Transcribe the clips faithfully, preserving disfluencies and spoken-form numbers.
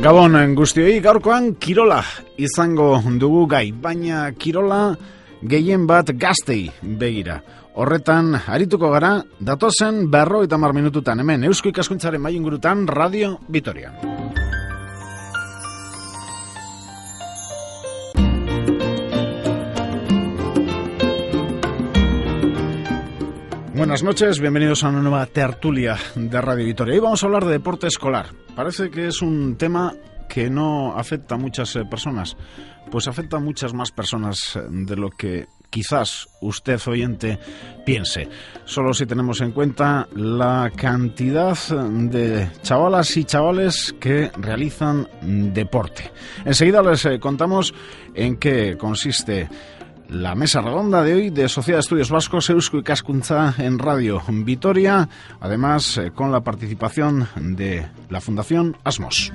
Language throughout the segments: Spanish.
Gabon guztioi, gaurkoan kirola izango dugu gai, baina kirola gehien bat gaztei begira. Horretan arituko gara datozen berrogeita hamar minututan hemen Eusko Ikaskuntzaren mahai ingurutan Radio Vitoria. Buenas noches, bienvenidos a una nueva tertulia de Radio Vitoria. Hoy vamos a hablar de deporte escolar. Parece que es un tema que no afecta a muchas eh, personas, pues afecta a muchas más personas de lo que quizás usted, oyente, piense. Solo si tenemos en cuenta la cantidad de chavalas y chavales que realizan deporte. Enseguida les eh, contamos en qué consiste la mesa redonda de hoy de Sociedad de Estudios Vascos Eusko Ikaskuntza en Radio Vitoria, además eh, con la participación de la Fundación Asmos.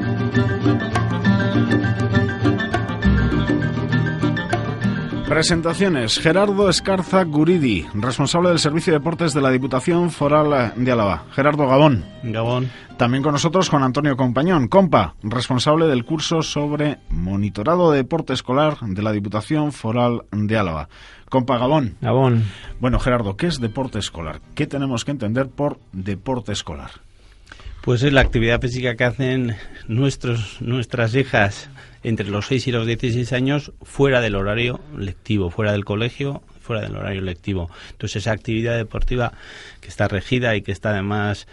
Presentaciones. Gerardo Escarza Guridi, responsable del Servicio de Deportes de la Diputación Foral de Álava. Gerardo, Gabón. Gabón. También con nosotros Juan Antonio Compañón, compa, responsable del curso sobre monitorado de deporte escolar de la Diputación Foral de Álava. Compa, Gabón. Gabón. Bueno, Gerardo, ¿qué es deporte escolar? ¿Qué tenemos que entender por deporte escolar? Pues es la actividad física que hacen nuestros, nuestras hijas entre los seis y los dieciséis años fuera del horario lectivo, fuera del colegio, fuera del horario lectivo. Entonces esa actividad deportiva que está regida y que está además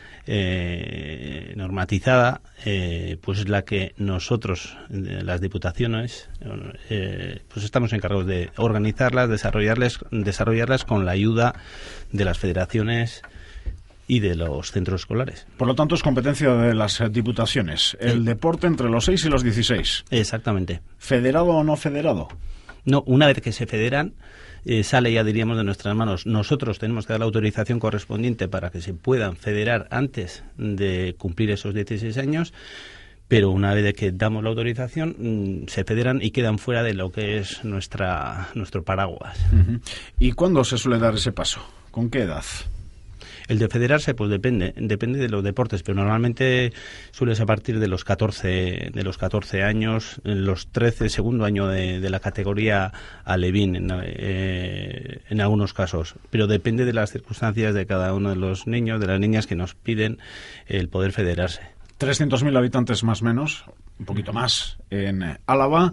eh, normatizada, eh, pues es la que nosotros, las diputaciones, eh, pues estamos encargados de organizarlas, desarrollarlas, desarrollarlas con la ayuda de las federaciones y de los centros escolares. Por lo tanto, es competencia de las diputaciones. El sí. Deporte entre los seis y los dieciséis. Exactamente. ¿Federado o no federado? No, una vez que se federan, eh, sale ya, diríamos, de nuestras manos. Nosotros tenemos que dar la autorización correspondiente para que se puedan federar antes de cumplir esos dieciséis años, pero una vez que damos la autorización, mmm, se federan y quedan fuera de lo que es nuestra nuestro paraguas. Uh-huh. ¿Y cuándo se suele dar ese paso? ¿Con qué edad? El de federarse, pues depende, depende de los deportes, pero normalmente suele ser a partir de los catorce, de los catorce años, en los trece, segundo año de, de la categoría alevín, en, eh, en algunos casos. Pero depende de las circunstancias de cada uno de los niños, de las niñas que nos piden el poder federarse. trescientos mil habitantes más o menos, un poquito más, en Álava.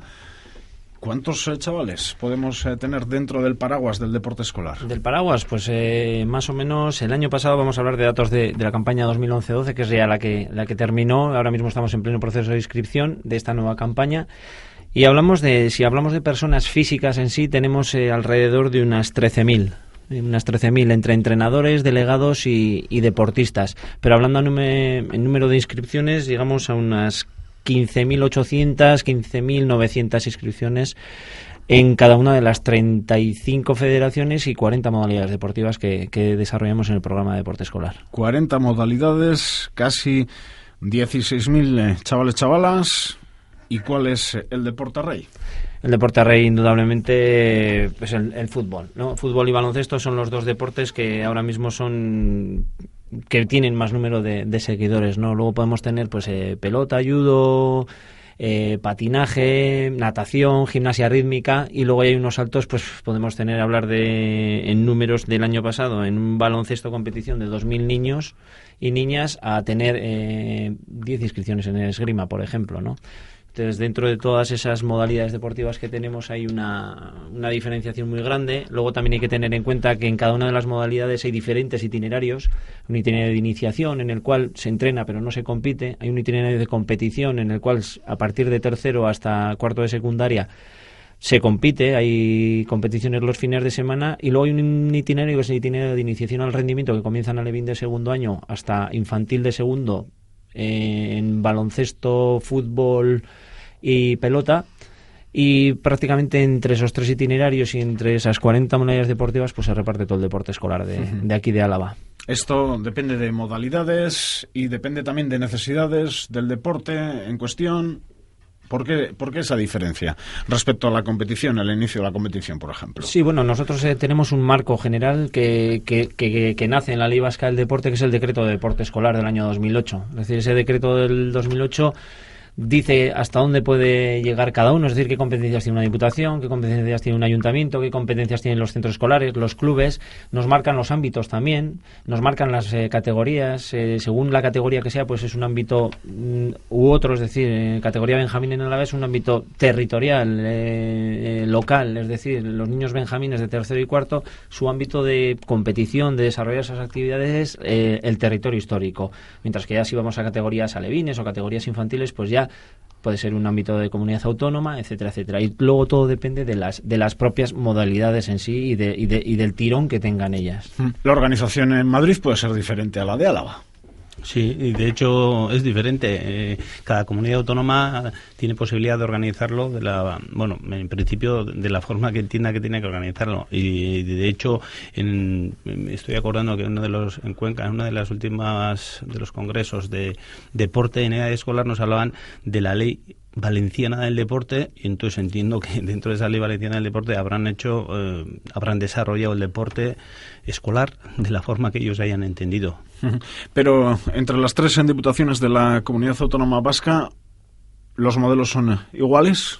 ¿Cuántos eh, chavales podemos eh, tener dentro del paraguas del deporte escolar? Del paraguas, pues eh, más o menos el año pasado, vamos a hablar de datos de, de la campaña dos mil once doce, que es ya la que, la que terminó. Ahora mismo estamos en pleno proceso de inscripción de esta nueva campaña. Y hablamos de, si hablamos de personas físicas en sí, tenemos eh, alrededor de unas trece mil. Unas trece mil entre entrenadores, delegados y, y deportistas. Pero hablando en, en número de inscripciones, llegamos a unas quince mil ochocientas, quince mil novecientas inscripciones en cada una de las treinta y cinco federaciones y cuarenta modalidades deportivas que, que desarrollamos en el programa de deporte escolar. cuarenta modalidades, casi dieciséis mil eh, chavales, chavalas. ¿Y cuál es el deporte rey? El deporte rey, indudablemente, pues el, el fútbol, ¿no? Fútbol y baloncesto son los dos deportes que ahora mismo son que tienen más número de, de seguidores, ¿no? Luego podemos tener pues eh, pelota, judo, eh, patinaje, natación, gimnasia rítmica, y luego hay unos saltos, pues podemos tener, hablar de en números del año pasado, en un baloncesto competición de dos mil niños y niñas, a tener eh, diez inscripciones en el esgrima, por ejemplo, ¿no? Entonces, dentro de todas esas modalidades deportivas que tenemos hay una, una diferenciación muy grande. Luego también hay que tener en cuenta que en cada una de las modalidades hay diferentes itinerarios. Un itinerario de iniciación en el cual se entrena pero no se compite. Hay un itinerario de competición en el cual a partir de tercero hasta cuarto de secundaria se compite, hay competiciones los fines de semana, y luego hay un itinerario que es el itinerario de iniciación al rendimiento, que comienza en alevín de segundo año hasta infantil de segundo, eh, en baloncesto, fútbol y pelota. Y prácticamente entre esos tres itinerarios y entre esas cuarenta modalidades deportivas, pues se reparte todo el deporte escolar de, uh-huh. de aquí de Álava. Esto depende de modalidades y depende también de necesidades del deporte en cuestión. ¿Por qué, ¿Por qué esa diferencia respecto a la competición, al inicio de la competición, por ejemplo? Sí, bueno, nosotros eh, tenemos un marco general que, que, que, que nace en la Ley Vasca del Deporte, que es el Decreto de Deporte Escolar del año dos mil ocho. Es decir, ese decreto del dos mil ocho dice hasta dónde puede llegar cada uno, es decir, qué competencias tiene una diputación, qué competencias tiene un ayuntamiento, qué competencias tienen los centros escolares, los clubes, nos marcan los ámbitos también, nos marcan las eh, categorías, eh, según la categoría que sea, pues es un ámbito mm, u otro, es decir, eh, categoría Benjamín en Álava es un ámbito territorial, eh, eh, local, es decir, los niños benjamines de tercero y cuarto, su ámbito de competición, de desarrollar esas actividades es eh, el territorio histórico, mientras que ya si vamos a categorías alevines o categorías infantiles, pues ya puede ser un ámbito de comunidad autónoma, etcétera, etcétera. Y luego todo depende de las de las propias modalidades en sí y, de, y, de, y del tirón que tengan ellas. La organización en Madrid puede ser diferente a la de Álava. Sí, y de hecho es diferente. Eh, cada comunidad autónoma tiene posibilidad de organizarlo de la, bueno, en principio de la forma que entienda que tiene que organizarlo. Y de hecho, en, me estoy acordando que uno de los en Cuenca, en una de las últimas de los congresos de deporte en edad escolar nos hablaban de la ley valenciana del deporte, y entonces entiendo que dentro de esa ley valenciana del deporte habrán hecho, eh, habrán desarrollado el deporte escolar de la forma que ellos hayan entendido. Pero entre las tres diputaciones de la Comunidad Autónoma Vasca, ¿los modelos son iguales?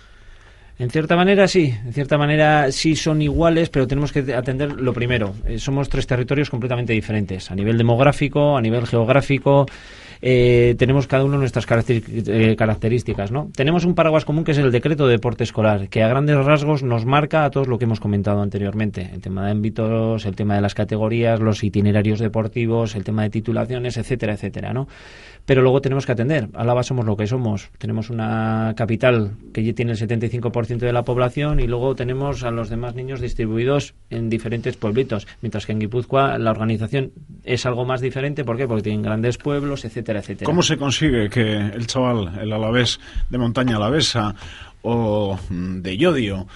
En cierta manera sí, en cierta manera sí son iguales, pero tenemos que atender lo primero. Eh, somos tres territorios completamente diferentes, a nivel demográfico, a nivel geográfico. Eh, tenemos cada uno nuestras eh, características, ¿no? Tenemos un paraguas común que es el decreto de deporte escolar, que a grandes rasgos nos marca a todos lo que hemos comentado anteriormente, el tema de ámbitos, el tema de las categorías, los itinerarios deportivos, el tema de titulaciones, etcétera, etcétera, ¿no? Pero luego tenemos que atender. Álava somos lo que somos. Tenemos una capital que ya tiene el setenta y cinco por ciento de la población y luego tenemos a los demás niños distribuidos en diferentes pueblitos, mientras que en Guipúzcoa la organización es algo más diferente. ¿Por qué? Porque tienen grandes pueblos, etcétera, etcétera. ¿Cómo se consigue que el chaval, el alavés de Montaña Alavesa o de Llodio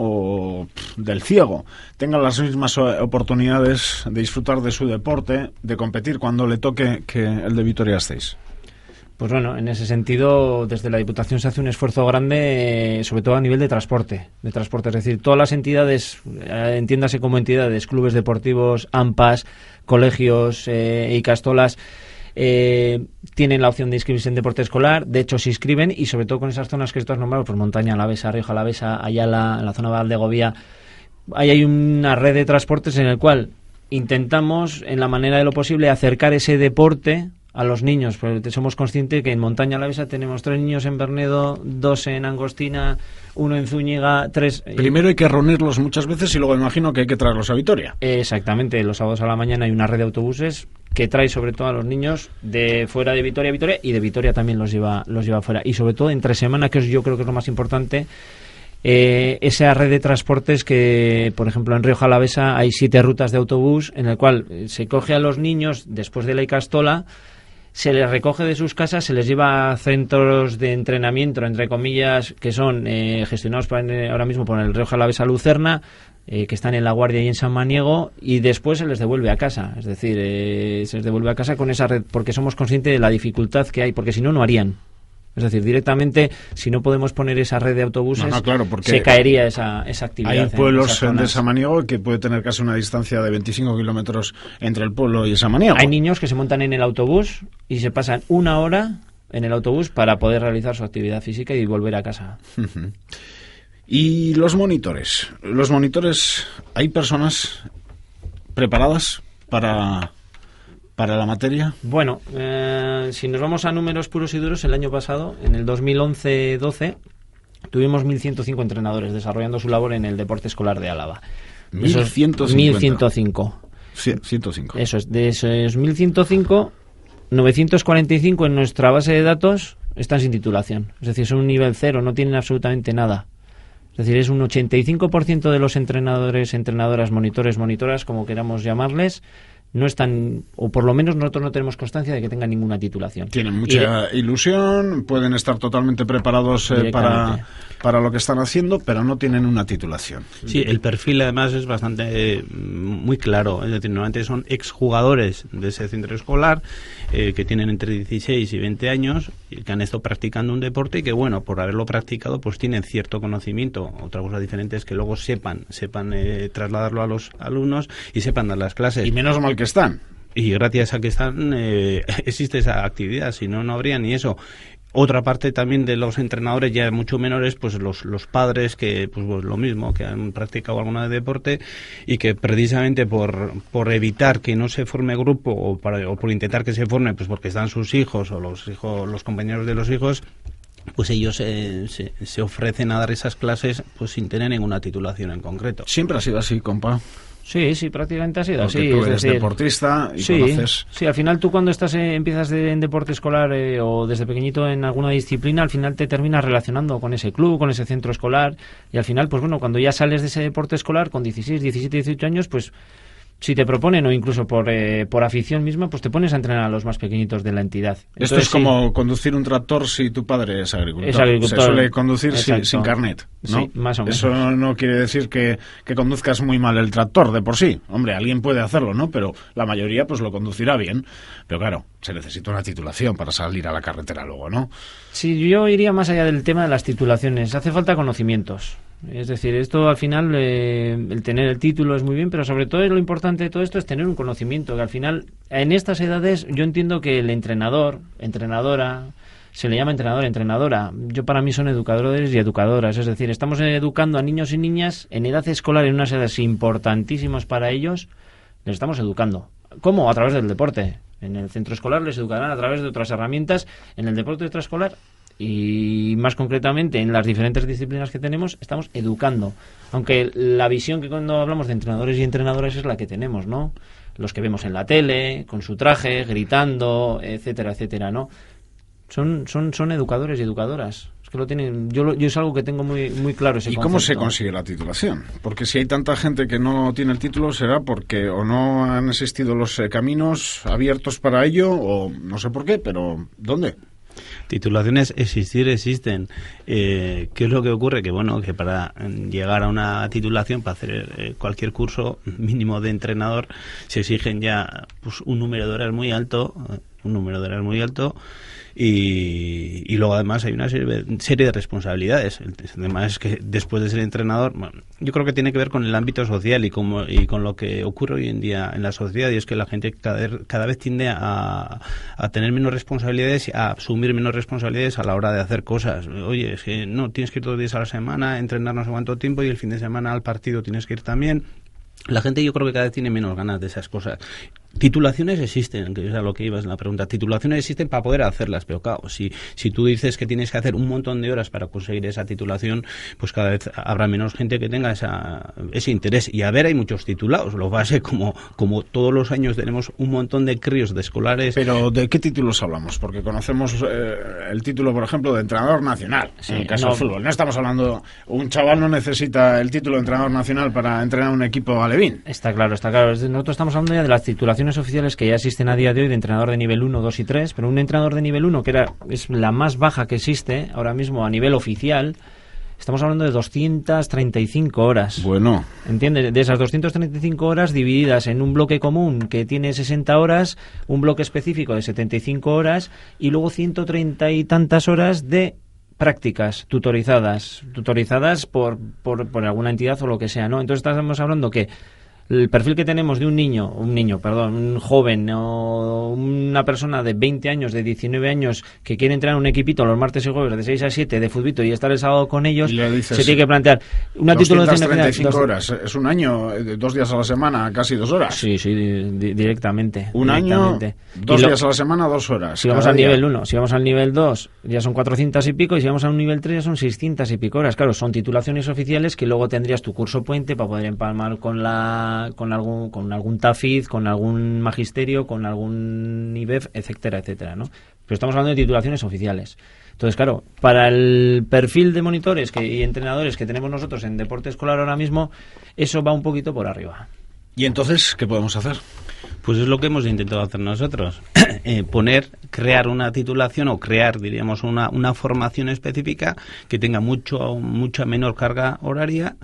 o del Ciego tenga las mismas oportunidades de disfrutar de su deporte, de competir cuando le toque, que el de Vitoria-Gasteiz? Pues bueno, en ese sentido, desde la Diputación se hace un esfuerzo grande, eh, sobre todo a nivel de transporte, de transporte, es decir, todas las entidades, eh, entiéndase como entidades, clubes deportivos, AMPAs, colegios eh, y castolas, eh, tienen la opción de inscribirse en deporte escolar. De hecho se inscriben, y sobre todo con esas zonas que tú has nombrado, pues Montaña Alavesa, Rioja Alavesa, Ayala, en la zona de Valdegovía, ahí hay una red de transportes en el cual intentamos, en la manera de lo posible, acercar ese deporte a los niños, porque somos conscientes que en Montaña Alavesa tenemos tres niños en Bernedo, dos en Angostina, uno en Zúñiga, tres... Primero hay que reunirlos muchas veces y luego imagino que hay que traerlos a Vitoria. Exactamente, los sábados a la mañana hay una red de autobuses que trae sobre todo a los niños de fuera de Vitoria a Vitoria, y de Vitoria también los lleva los lleva fuera. Y sobre todo entre semana, que yo creo que es lo más importante, eh, esa red de transportes que, por ejemplo, en Rioja Alavesa hay siete rutas de autobús en el cual se coge a los niños después de la Icastola, se les recoge de sus casas, se les lleva a centros de entrenamiento, entre comillas, que son eh, gestionados por, ahora mismo por el Rioja Alavesa Lucerna, eh, que están en La Guardia y en San Maniego, y después se les devuelve a casa. Es decir, eh, se les devuelve a casa con esa red, porque somos conscientes de la dificultad que hay, porque si no, no harían. Es decir, directamente, si no podemos poner esa red de autobuses, no, no, claro, porque se caería esa, esa actividad. Hay pueblos de Samaniego que puede tener casi una distancia de veinticinco kilómetros entre el pueblo y Samaniego. Hay niños que se montan en el autobús y se pasan una hora en el autobús para poder realizar su actividad física y volver a casa. Uh-huh. Y los monitores. Los monitores, ¿hay personas preparadas para... para la materia? Bueno, eh, si nos vamos a números puros y duros, el año pasado, en el dos mil once doce, tuvimos mil ciento cinco entrenadores desarrollando su labor en el deporte escolar de Álava. mil ciento cinco. mil ciento cinco. Sí, ciento cinco. Eso es, de esos mil ciento cinco, novecientos cuarenta y cinco en nuestra base de datos están sin titulación. Es decir, son un nivel cero, no tienen absolutamente nada. Es decir, es un ochenta y cinco por ciento de los entrenadores, entrenadoras, monitores, monitoras, como queramos llamarles, no están, o por lo menos nosotros no tenemos constancia de que tengan ninguna titulación. Tienen mucha de, ilusión, pueden estar totalmente preparados eh, para, para lo que están haciendo, pero no tienen una titulación. Sí, el perfil además es bastante eh, muy claro. Es decir, normalmente son exjugadores de ese centro escolar eh, que tienen entre dieciséis y veinte años, y que han estado practicando un deporte y que, bueno, por haberlo practicado, pues tienen cierto conocimiento. Otra cosa diferente es que luego sepan, sepan eh, trasladarlo a los alumnos y sepan dar las clases. Y menos mal que están. Y gracias a que están, eh, existe esa actividad, si no, no habría ni eso. otra parte también de los entrenadores ya mucho menores, pues los, los padres que, pues, pues lo mismo, que han practicado alguna deporte y que precisamente por, por evitar que no se forme grupo o, para, o por intentar que se forme, pues porque están sus hijos o los hijos, los compañeros de los hijos, pues ellos eh, se, se ofrecen a dar esas clases pues sin tener ninguna titulación en concreto. Siempre ha sido así, compa. Sí, sí, prácticamente ha sido Porque así. tú es eres decir, deportista y sí, conoces... Sí, al final tú cuando estás eh, empiezas de, en deporte escolar eh, o desde pequeñito en alguna disciplina, al final te terminas relacionando con ese club, con ese centro escolar, y al final, pues bueno, cuando ya sales de ese deporte escolar con dieciséis, diecisiete, dieciocho años, pues si te proponen o incluso por eh, por afición misma, pues te pones a entrenar a los más pequeñitos de la entidad. Entonces, Esto es como sí, conducir un tractor si tu padre es agricultor. Es agricultor. Se suele conducir sin, Exacto. sin carnet, ¿no? Sí, más o menos. Eso no quiere decir que, que conduzcas muy mal el tractor de por sí. Hombre, alguien puede hacerlo, ¿no? Pero la mayoría pues lo conducirá bien. Pero claro, se necesita una titulación para salir a la carretera luego, ¿no? Sí, yo iría más allá del tema de las titulaciones. Hace falta conocimientos. Es decir, esto al final, eh, el tener el título es muy bien, pero sobre todo lo importante de todo esto es tener un conocimiento, que al final, en estas edades, yo entiendo que el entrenador, entrenadora, se le llama entrenador, entrenadora, yo para mí son educadores y educadoras, es decir, estamos educando a niños y niñas en edad escolar, en unas edades importantísimas para ellos, les estamos educando. ¿Cómo? A través del deporte. En el centro escolar les educarán a través de otras herramientas, en el deporte extraescolar y más concretamente en las diferentes disciplinas que tenemos estamos educando, aunque la visión que cuando hablamos de entrenadores y entrenadoras es la que tenemos, ¿no? Los que vemos en la tele, con su traje, gritando, etcétera, etcétera, ¿no? Son son son educadores y educadoras. Es que lo tienen, yo lo, yo es algo que tengo muy muy claro ese ¿Y concepto. cómo se consigue la titulación? Porque si hay tanta gente que no tiene el título, será porque o no han existido los eh, caminos abiertos para ello, o no sé por qué, pero ¿dónde? Titulaciones existir existen. Eh, ¿Qué es lo que ocurre? Que bueno, que para llegar a una titulación, para hacer eh, cualquier curso mínimo de entrenador, se exigen ya pues, un número de horas muy alto, un número de horas muy alto. Y, y luego además hay una serie, serie de responsabilidades. El tema es que después de ser entrenador, bueno, yo creo que tiene que ver con el ámbito social y, como, y con lo que ocurre hoy en día en la sociedad, y es que la gente cada, cada vez tiende a, a tener menos responsabilidades, a asumir menos responsabilidades a la hora de hacer cosas. Oye, es que no, tienes que ir dos días a la semana, entrenar no sé cuánto tiempo y el fin de semana al partido tienes que ir también. La gente yo creo que cada vez tiene menos ganas de esas cosas. Titulaciones existen, que es a lo que ibas en la pregunta. Titulaciones existen para poder hacerlas, pero claro, si, si tú dices que tienes que hacer un montón de horas para conseguir esa titulación, pues cada vez habrá menos gente que tenga esa, ese interés. Y a ver, hay muchos titulados. Lo base como, como todos los años tenemos un montón de críos de escolares. Pero ¿de qué títulos hablamos? Porque conocemos eh, el título, por ejemplo, de entrenador nacional, sí, en el caso no, del fútbol. No estamos hablando, un chaval no necesita el título de entrenador nacional para entrenar un equipo alevín. Está claro, está claro. Nosotros estamos hablando ya de las titulaciones oficiales que ya existen a día de hoy de entrenador de nivel uno, dos y tres, pero un entrenador de nivel uno, que era es la más baja que existe ahora mismo a nivel oficial, estamos hablando de doscientas treinta y cinco horas. Bueno. ¿Entiendes? De esas doscientas treinta y cinco horas divididas en un bloque común que tiene sesenta horas, un bloque específico de setenta y cinco horas y luego ciento treinta y tantas horas de prácticas tutorizadas, tutorizadas por, por, por alguna entidad o lo que sea, ¿no? Entonces estamos hablando que el perfil que tenemos de un niño, un niño, perdón, un joven o una persona de veinte años, de diecinueve años que quiere entrenar un equipito los martes y jueves de seis a siete de futbito y estar el sábado con ellos, dices, se tiene que plantear una titulación doscientas treinta y cinco horas, es un año, dos días a la semana, casi dos horas. Sí, sí, di directamente. Un directamente. año, dos lo, días a la semana, dos horas. Si vamos al nivel uno, si vamos al nivel dos, ya son cuatrocientas y pico, y si vamos a un nivel tres ya son seiscientas y pico horas. Claro, son titulaciones oficiales que luego tendrías tu curso puente para poder empalmar con la con algún con algún TAFID, con algún magisterio, con algún I B E F, etcétera, etcétera, ¿no? Pero estamos hablando de titulaciones oficiales. Entonces, claro, para el perfil de monitores que, y entrenadores que tenemos nosotros en deporte escolar ahora mismo, eso va un poquito por arriba. ¿Y entonces qué podemos hacer? Pues es lo que hemos intentado hacer nosotros, eh, poner, crear una titulación o crear, diríamos, una, una formación específica que tenga mucho mucha menor carga horaria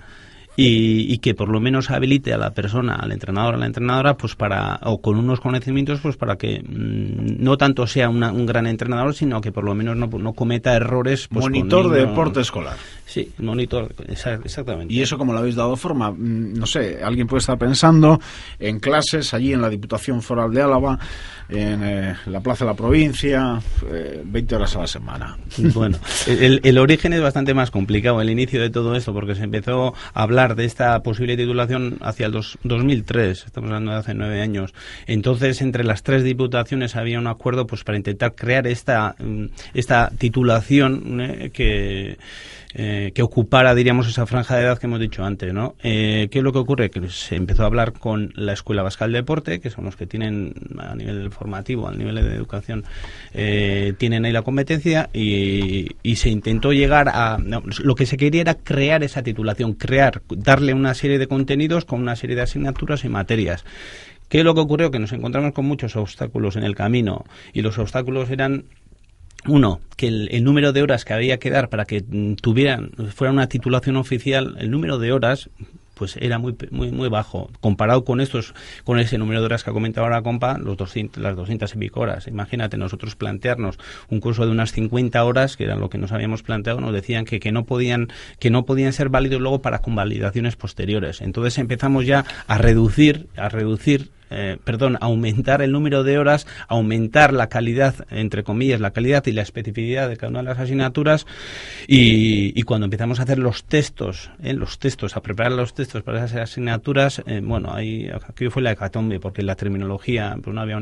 y, y que por lo menos habilite a la persona, al entrenador, a la entrenadora, pues para, o con unos conocimientos, pues para que mmm, no tanto sea una, un gran entrenador, sino que por lo menos no, no cometa errores. Pues, monitor con de niños. Deporte escolar. Sí, monitor, exactamente. ¿Y eso cómo lo habéis dado forma? No sé, alguien puede estar pensando en clases allí en la Diputación Foral de Álava, en eh, la Plaza de la Provincia, eh, veinte horas a la semana. Bueno, el, el origen es bastante más complicado, el inicio de todo esto, porque se empezó a hablar de esta posible titulación hacia el dos, dos mil tres, estamos hablando de hace nueve años. Entonces, entre las tres diputaciones había un acuerdo pues para intentar crear esta, esta titulación eh, que... Eh, que ocupara, diríamos, esa franja de edad que hemos dicho antes, ¿no? Eh, ¿Qué es lo que ocurre? Que se empezó a hablar con la Escuela Vasca del Deporte, que son los que tienen a nivel formativo, a nivel de educación, eh, tienen ahí la competencia y, y se intentó llegar a... No, lo que se quería era crear esa titulación, crear, darle una serie de contenidos con una serie de asignaturas y materias. ¿Qué es lo que ocurrió? Que nos encontramos con muchos obstáculos en el camino y los obstáculos eran... Uno, que el, el número de horas que había que dar para que tuvieran, fuera una titulación oficial, el número de horas pues era muy muy muy bajo comparado con estos, con ese número de horas que ha comentado ahora compa, los doscientos, las doscientas y pico horas. Imagínate nosotros plantearnos un curso de unas cincuenta horas, que era lo que nos habíamos planteado, nos decían que, que no podían que no podían ser válidos luego para convalidaciones posteriores. Entonces empezamos ya a reducir a reducir Eh, perdón, aumentar el número de horas, aumentar la calidad, entre comillas, la calidad y la especificidad de cada una de las asignaturas y, y cuando empezamos a hacer los textos, eh, los textos, a preparar los textos para esas asignaturas, eh, bueno, ahí aquí fue la hecatombe porque la terminología pues no había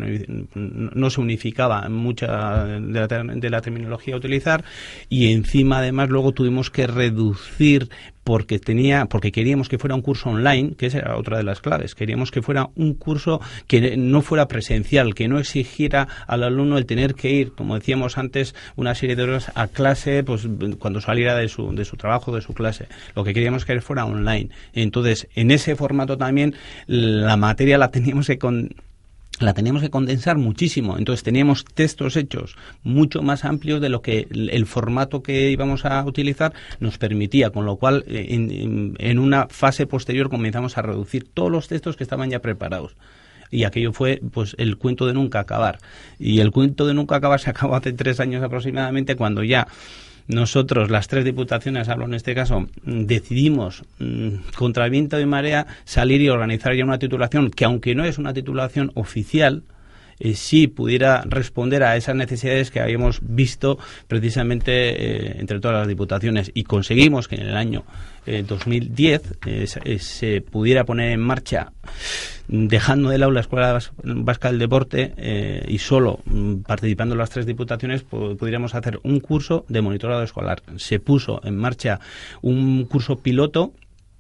no se unificaba mucha de la, de la terminología a utilizar y encima además luego tuvimos que reducir porque tenía porque queríamos que fuera un curso online, que esa era otra de las claves. Queríamos que fuera un curso que no fuera presencial, que no exigiera al alumno el tener que ir, como decíamos antes, una serie de horas a clase pues cuando saliera de su de su trabajo, de su clase. Lo que queríamos que fuera online. Entonces, en ese formato también la materia la teníamos que con la teníamos que condensar muchísimo, entonces teníamos textos hechos mucho más amplios de lo que el, el formato que íbamos a utilizar nos permitía, con lo cual en, en, en una fase posterior comenzamos a reducir todos los textos que estaban ya preparados. Y aquello fue pues el cuento de nunca acabar. Y el cuento de nunca acabar se acabó hace tres años aproximadamente, cuando ya nosotros, las tres diputaciones, hablo en este caso, decidimos mmm, contra viento y marea salir y organizar ya una titulación que, aunque no es una titulación oficial, eh, sí pudiera responder a esas necesidades que habíamos visto precisamente eh, entre todas las diputaciones, y conseguimos que en el año eh, dos mil diez eh, se, se pudiera poner en marcha, dejando del aula la Escuela Vasca del Deporte eh, y solo mm, participando las tres diputaciones pu- pudiéramos hacer un curso de monitorado escolar. Se puso en marcha un curso piloto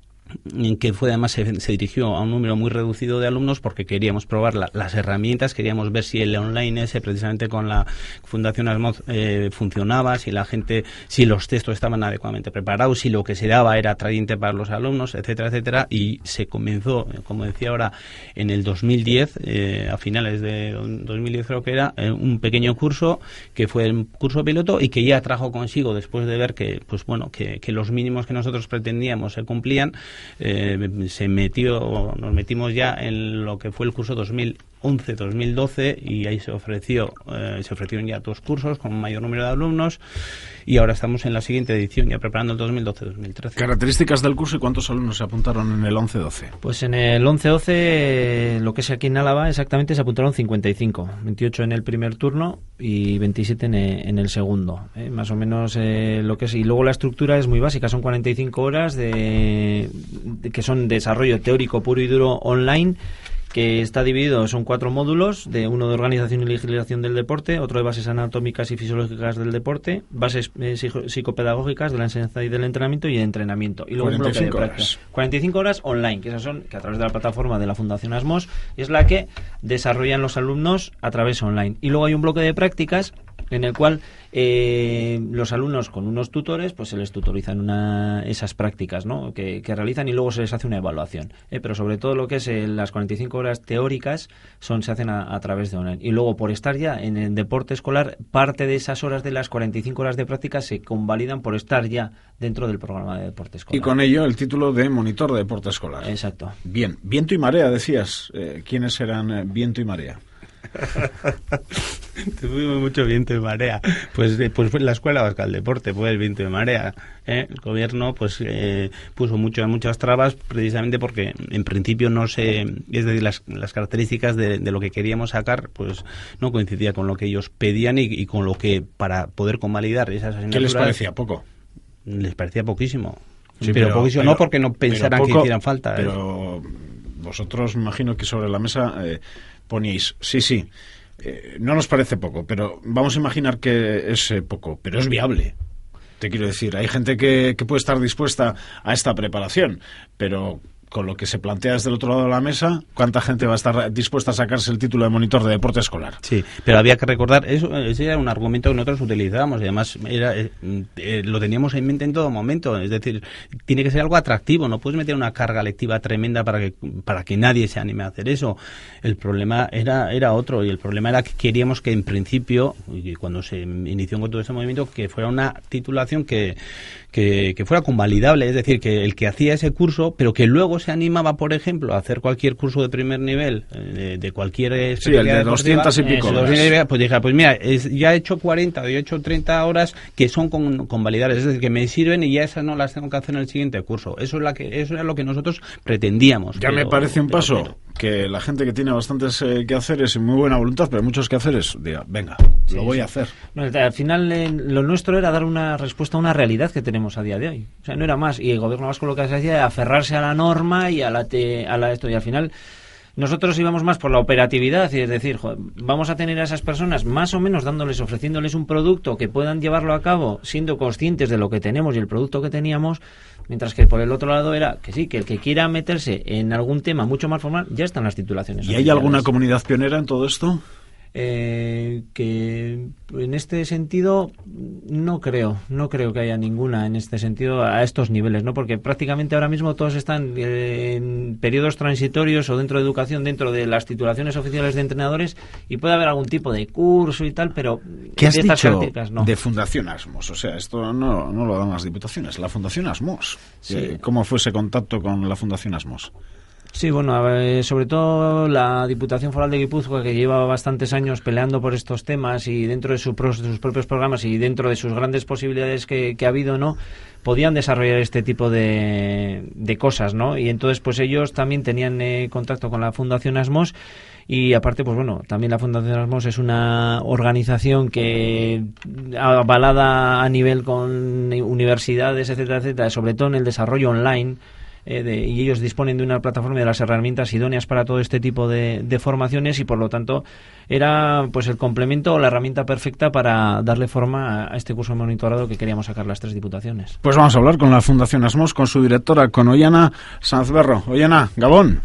en que fue además se, se dirigió a un número muy reducido de alumnos porque queríamos probar la, las herramientas, queríamos ver si el online ese, precisamente con la Fundación Asmoz, eh, funcionaba, si la gente, si los textos estaban adecuadamente preparados, si lo que se daba era atrayente para los alumnos, etcétera, etcétera, y se comenzó, como decía ahora, en el dos mil diez, eh, a finales de dos mil diez creo que era, eh, un pequeño curso que fue el curso piloto y que ya trajo consigo, después de ver que, pues bueno, que, que los mínimos que nosotros pretendíamos se cumplían, Eh, se metió, nos metimos ya en lo que fue el curso dos mil once dos mil doce y ahí se ofreció eh, se ofrecieron ya dos cursos con un mayor número de alumnos y ahora estamos en la siguiente edición ya preparando el dos mil doce dos mil trece. Características del curso y cuántos alumnos se apuntaron en el once doce. Pues en el once doce, lo que es aquí en Álava, exactamente se apuntaron cincuenta y cinco, veintiocho en el primer turno y veintisiete en el, en el segundo, ¿eh? Más o menos eh, lo que es. Y luego la estructura es muy básica, son cuarenta y cinco horas de, de que son desarrollo teórico puro y duro online, que está dividido, son cuatro módulos, de uno de organización y legislación del deporte, otro de bases anatómicas y fisiológicas del deporte, bases eh, psico- psicopedagógicas de la enseñanza y del entrenamiento y de entrenamiento. Y luego un bloque de práctica. cuarenta y cinco horas online, que esas son, que a través de la plataforma de la Fundación Asmos, es la que desarrollan los alumnos a través online. Y luego hay un bloque de prácticas en el cual eh, los alumnos con unos tutores pues se les tutorizan una, esas prácticas, ¿no? que, que realizan y luego se les hace una evaluación. Eh, pero sobre todo lo que es eh, las cuarenta y cinco horas teóricas son se hacen a, a través de online. Y luego por estar ya en el deporte escolar, parte de esas horas de las cuarenta y cinco horas de práctica se convalidan por estar ya dentro del programa de deporte escolar. Y con ello el título de monitor de deporte escolar. Exacto. Bien, viento y marea decías. Eh, ¿Quiénes eran eh, viento y marea? Tuvimos mucho viento y marea. Pues, pues fue la Escuela Vasca del Deporte, fue el viento y marea. ¿eh? El gobierno pues eh, puso mucho, muchas trabas precisamente porque en principio no se, es decir, las, las características de, de lo que queríamos sacar pues no coincidía con lo que ellos pedían y, y con lo que para poder convalidar esas asignaturas. ¿Qué les parecía poco? Les parecía poquísimo. Sí, pero, pero poquísimo pero, no porque no pensaran poco, que hicieran falta. Pero ¿eh? Vosotros me imagino que sobre la mesa eh, poníais, sí, sí, eh, no nos parece poco, pero vamos a imaginar que es eh, poco, pero es viable. Te quiero decir, hay gente que, que puede estar dispuesta a esta preparación, pero con lo que se plantea desde el otro lado de la mesa, ¿cuánta gente va a estar dispuesta a sacarse el título de monitor de deporte escolar? Sí, pero había que recordar, eso, ese era un argumento que nosotros utilizábamos y además era, eh, eh, lo teníamos en mente en todo momento, es decir, tiene que ser algo atractivo, no puedes meter una carga lectiva tremenda para que para que nadie se anime a hacer eso. El problema era era otro y el problema era que queríamos que en principio, y cuando se inició con todo ese movimiento, que fuera una titulación que, que, que fuera convalidable, es decir, que el que hacía ese curso, pero que luego se animaba, por ejemplo, a hacer cualquier curso de primer nivel, de, de cualquier... Sí, el de doscientas y pico horas. Pues dije, pues mira, es, ya he hecho cuarenta o he hecho treinta horas que son con, convalidables, es decir, que me sirven y ya esas no las tengo que hacer en el siguiente curso. Eso es la que eso era lo que nosotros pretendíamos. Ya pero, me parece un pero, paso pero. que la gente que tiene bastantes eh, quehaceres y muy buena voluntad, pero muchos quehaceres, diga, venga, sí, lo voy sí. a hacer. No, al final eh, lo nuestro era dar una respuesta a una realidad que tenemos a día de hoy. O sea, no era más. Y el gobierno vasco lo que hacía era aferrarse a la norma y a la, te, a la esto. Y al final nosotros íbamos más por la operatividad, y es decir, joder, vamos a tener a esas personas más o menos dándoles, ofreciéndoles un producto que puedan llevarlo a cabo siendo conscientes de lo que tenemos y el producto que teníamos, mientras que por el otro lado era que sí, que el que quiera meterse en algún tema mucho más formal, ya están las titulaciones. ¿Y hay alguna comunidad pionera en todo esto? Eh, que en este sentido no creo, no creo que haya ninguna en este sentido a estos niveles, ¿no? Porque prácticamente ahora mismo todos están en periodos transitorios o dentro de educación, dentro de las titulaciones oficiales de entrenadores, y puede haber algún tipo de curso y tal, pero ¿qué has de dicho estas no. de Fundación Asmos? O sea, esto no, no lo dan las diputaciones, la Fundación Asmos. Sí. Eh, ¿Cómo fue ese contacto con la Fundación Asmos? Sí, bueno, eh, sobre todo la Diputación Foral de Guipúzcoa, que lleva bastantes años peleando por estos temas y dentro de, su pro, de sus propios programas y dentro de sus grandes posibilidades que, que ha habido, ¿no?, podían desarrollar este tipo de, de cosas, ¿no? Y entonces, pues ellos también tenían eh, contacto con la Fundación Asmos. Y aparte, pues bueno, también la Fundación Asmos es una organización que avalada a nivel con universidades, etcétera, etcétera, sobre todo en el desarrollo online. Eh, de, y ellos disponen de una plataforma de las herramientas idóneas para todo este tipo de, de formaciones, y por lo tanto era pues el complemento o la herramienta perfecta para darle forma a, a este curso de monitorado que queríamos sacar las tres diputaciones. Pues vamos a hablar con la Fundación Asmos, con su directora, con Ollana Sanzberro. Ollana, Gabón.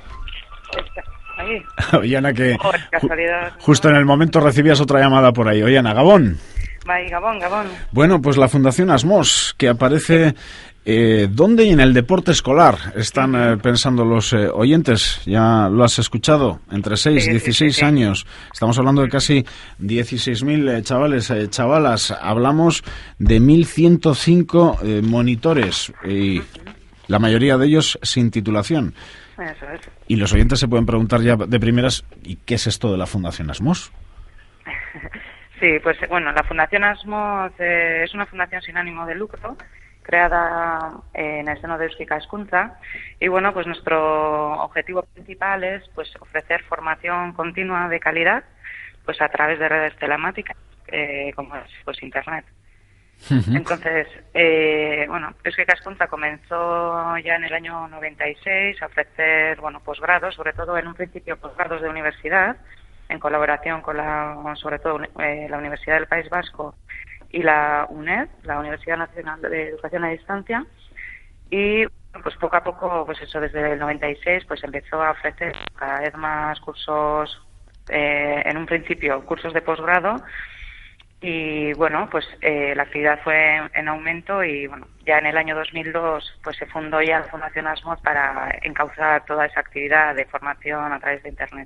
Ollana, que oh, casualidad, ju justo en el momento recibías otra llamada por ahí. Ollana, Gabón. Bye, Gabón, Gabón. Bueno, pues la Fundación Asmos, que aparece... Eh, ¿Dónde y en el deporte escolar están eh, pensando los eh, oyentes? Ya lo has escuchado, entre seis y dieciséis años. Estamos hablando de casi dieciséis mil eh, chavales, eh, chavalas. Hablamos de mil ciento cinco eh, monitores y la mayoría de ellos sin titulación. Eso es. Y los oyentes se pueden preguntar ya de primeras, ¿y qué es esto de la Fundación Asmos? Sí, pues bueno, la Fundación Asmos eh, es una fundación sin ánimo de lucro, creada en el seno de Euskika Hezkuntza, y bueno, pues nuestro objetivo principal es pues ofrecer formación continua de calidad pues a través de redes telemáticas eh, como es pues internet. Uh-huh. Entonces, eh, bueno, Euskika Hezkuntza comenzó ya en el año noventa y seis a ofrecer bueno posgrados, sobre todo en un principio posgrados de universidad, en colaboración con la sobre todo eh, la Universidad del País Vasco y la UNED, la Universidad Nacional de Educación a Distancia, y pues poco a poco, pues eso, desde el noventa y seis, pues empezó a ofrecer cada vez más cursos, eh, en un principio cursos de posgrado, Y bueno, pues eh, la actividad fue en aumento y bueno, ya en el año dos mil dos pues se fundó ya la Fundación ASMOD para encauzar toda esa actividad de formación a través de Internet.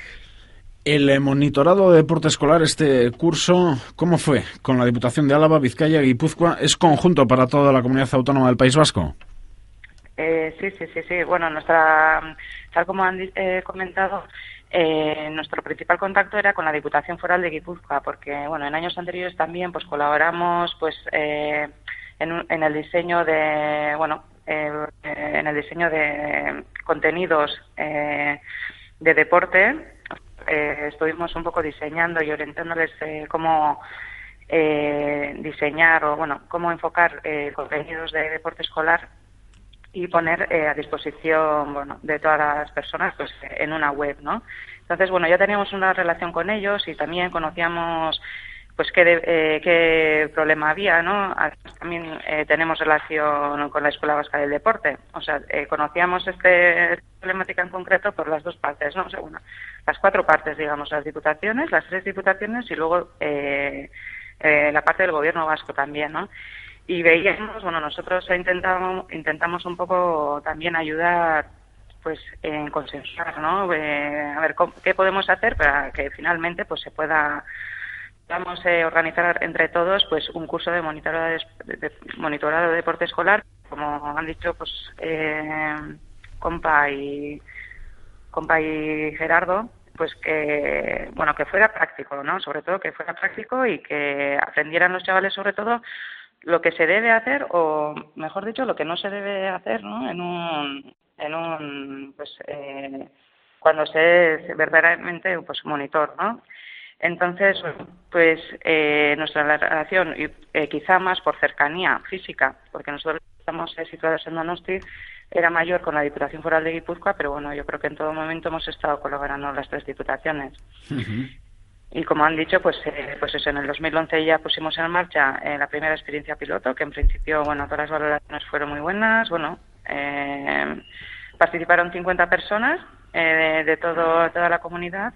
El monitorado de deporte escolar, este curso, ¿cómo fue? Con la Diputación de Álava, Vizcaya y Guipúzcoa, ¿es conjunto para toda la comunidad autónoma del País Vasco? Eh, sí, sí, sí, sí. Bueno, nuestra, tal como han eh, comentado, eh, nuestro principal contacto era con la Diputación Foral de Guipúzcoa, porque bueno, en años anteriores también pues colaboramos pues eh, en, un, en el diseño de bueno eh, en el diseño de contenidos eh, de deporte. Eh, estuvimos un poco diseñando y orientándoles eh, cómo eh, diseñar o bueno cómo enfocar eh, contenidos de deporte escolar y poner eh, a disposición bueno de todas las personas pues en una web, ¿no? Entonces bueno, ya teníamos una relación con ellos y también conocíamos pues qué, de, eh, qué problema había, ¿no? También eh, tenemos relación con la Escuela Vasca del Deporte, o sea, eh, conocíamos este, esta problemática en concreto por las dos partes, ¿no? O sea, bueno, las cuatro partes, digamos, las diputaciones, las tres diputaciones y luego eh, eh, la parte del gobierno vasco también, ¿no? Y veíamos, bueno, nosotros intentamos, intentamos un poco también ayudar pues en consensuar, ¿no? Eh, a ver cómo, qué podemos hacer para que finalmente pues se pueda Vamos a eh, organizar entre todos pues un curso de monitorado de, de, monitorado de deporte escolar, como han dicho pues eh, compa y compa y Gerardo, pues que bueno que fuera práctico, ¿no? Sobre todo que fuera práctico y que aprendieran los chavales sobre todo lo que se debe hacer o mejor dicho lo que no se debe hacer, ¿no? En un en un pues eh, cuando se es verdaderamente pues monitor, ¿no? Entonces, pues eh, nuestra relación, eh, quizá más por cercanía física, porque nosotros estamos eh, situados en Donosti, era mayor con la Diputación Foral de Guipúzcoa, pero bueno, yo creo que en todo momento hemos estado colaborando las tres diputaciones. Uh-huh. Y como han dicho, pues eh, pues eso, en el dos mil once ya pusimos en marcha eh, la primera experiencia piloto, que en principio, bueno, todas las valoraciones fueron muy buenas, bueno, eh, participaron cincuenta personas eh, de, de todo toda la comunidad,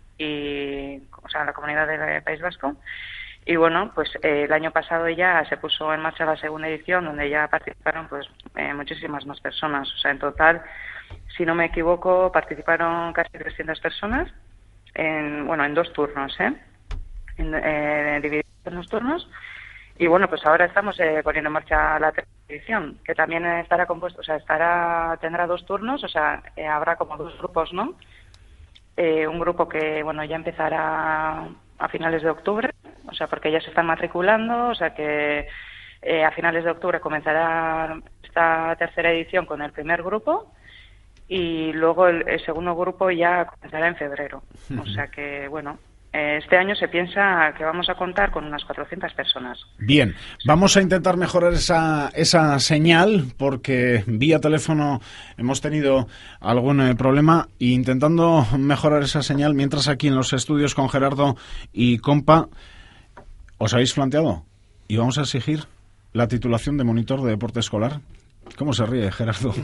y o sea la comunidad del País Vasco y bueno pues eh, el año pasado ya se puso en marcha la segunda edición donde ya participaron pues eh, muchísimas más personas, o sea en total si no me equivoco participaron casi trescientas personas en bueno en dos turnos eh, en, eh divididos en dos turnos y bueno pues ahora estamos eh, poniendo en marcha la tercera edición que también estará compuesto, o sea estará tendrá dos turnos, o sea eh, habrá como dos grupos, ¿no? Eh, un grupo que bueno ya empezará a finales de octubre, o sea porque ya se están matriculando, o sea que eh, a finales de octubre comenzará esta tercera edición con el primer grupo y luego el, el segundo grupo ya comenzará en febrero, o sea que bueno eh, este año se piensa que vamos a contar con unas cuatrocientas personas. Bien, vamos a intentar mejorar esa, esa señal porque vía teléfono hemos tenido algún eh, problema e intentando mejorar esa señal mientras aquí en los estudios con Gerardo y compa os habéis planteado y vamos a exigir la titulación de monitor de deporte escolar. ¿Cómo se ríe, Gerardo?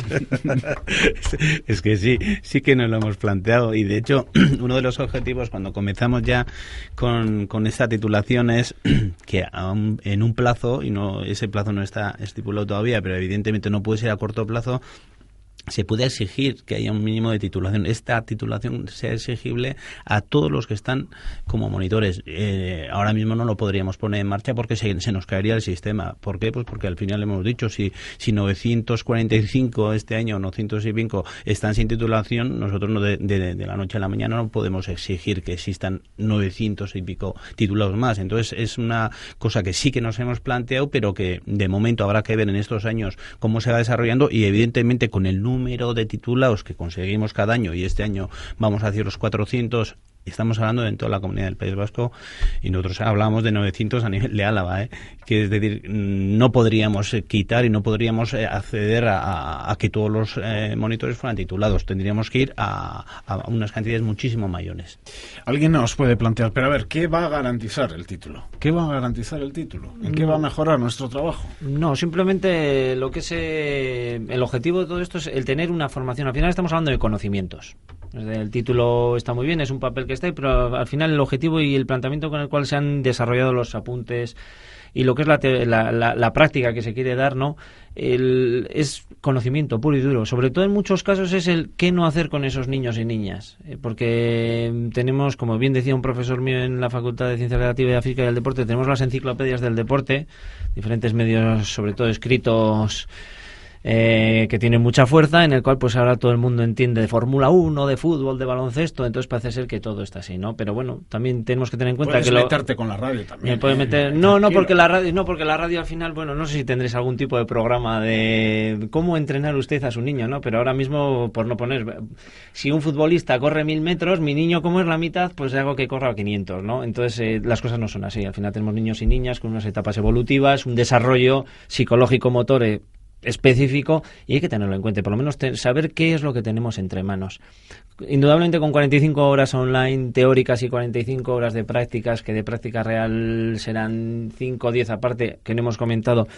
Es que sí, sí que nos lo hemos planteado y de hecho uno de los objetivos cuando comenzamos ya con, con esta titulación es que aún en un plazo, y no ese plazo no está estipulado todavía, pero evidentemente no puede ser a corto plazo, se puede exigir que haya un mínimo de titulación. Esta titulación sea exigible a todos los que están como monitores. Eh, ahora mismo no lo podríamos poner en marcha porque se, se nos caería el sistema. ¿Por qué? Pues porque al final hemos dicho, si, si novecientos cuarenta y cinco este año, novecientos y pico, están sin titulación, nosotros no de, de, de la noche a la mañana no podemos exigir que existan novecientos y pico titulados más. Entonces es una cosa que sí que nos hemos planteado, pero que de momento habrá que ver en estos años cómo se va desarrollando y evidentemente con el número número de titulados que conseguimos cada año y este año vamos hacia los cuatrocientos, estamos hablando de en toda la comunidad del País Vasco y nosotros hablamos de novecientos a nivel de Álava, ¿eh? Que es decir, no podríamos quitar y no podríamos acceder a, a, a que todos los eh, monitores fueran titulados, tendríamos que ir a, a unas cantidades muchísimo mayores. Alguien nos puede plantear, pero a ver, ¿qué va a garantizar el título? ¿Qué va a garantizar el título? ¿En qué va a mejorar nuestro trabajo? No, simplemente lo que es eh, el objetivo de todo esto es el tener una formación. Al final estamos hablando de conocimientos. El título está muy bien, es un papel que está ahí, pero al final el objetivo y el planteamiento con el cual se han desarrollado los apuntes y lo que es la, te- la, la, la práctica que se quiere dar, ¿no? El, es conocimiento puro y duro. Sobre todo en muchos casos es el qué no hacer con esos niños y niñas. Eh, porque tenemos, como bien decía un profesor mío en la Facultad de Ciencias Relativas y de Física y del Deporte, tenemos las enciclopedias del deporte, diferentes medios, sobre todo escritos, Eh, que tiene mucha fuerza, en el cual pues ahora todo el mundo entiende de Fórmula uno, de fútbol, de baloncesto, entonces parece ser que todo está así, ¿no? Pero bueno, también tenemos que tener en cuenta Puedes que lo... meterte con la radio también. Me puede ¿eh? meter... No, no Tranquilo. porque la radio, no porque la radio al final, bueno, no sé si tendréis algún tipo de programa de cómo entrenar usted a su niño, ¿no? Pero ahora mismo, por no poner, si un futbolista corre mil metros, mi niño como es la mitad, pues hago que corra a quinientos, ¿no? Entonces eh, las cosas no son así. Al final tenemos niños y niñas con unas etapas evolutivas, un desarrollo psicológico-motor eh, específico, y hay que tenerlo en cuenta, por lo menos te, saber qué es lo que tenemos entre manos. Indudablemente con cuarenta y cinco horas online teóricas y cuarenta y cinco horas de prácticas, que de práctica real serán cinco o diez aparte, que no hemos comentado,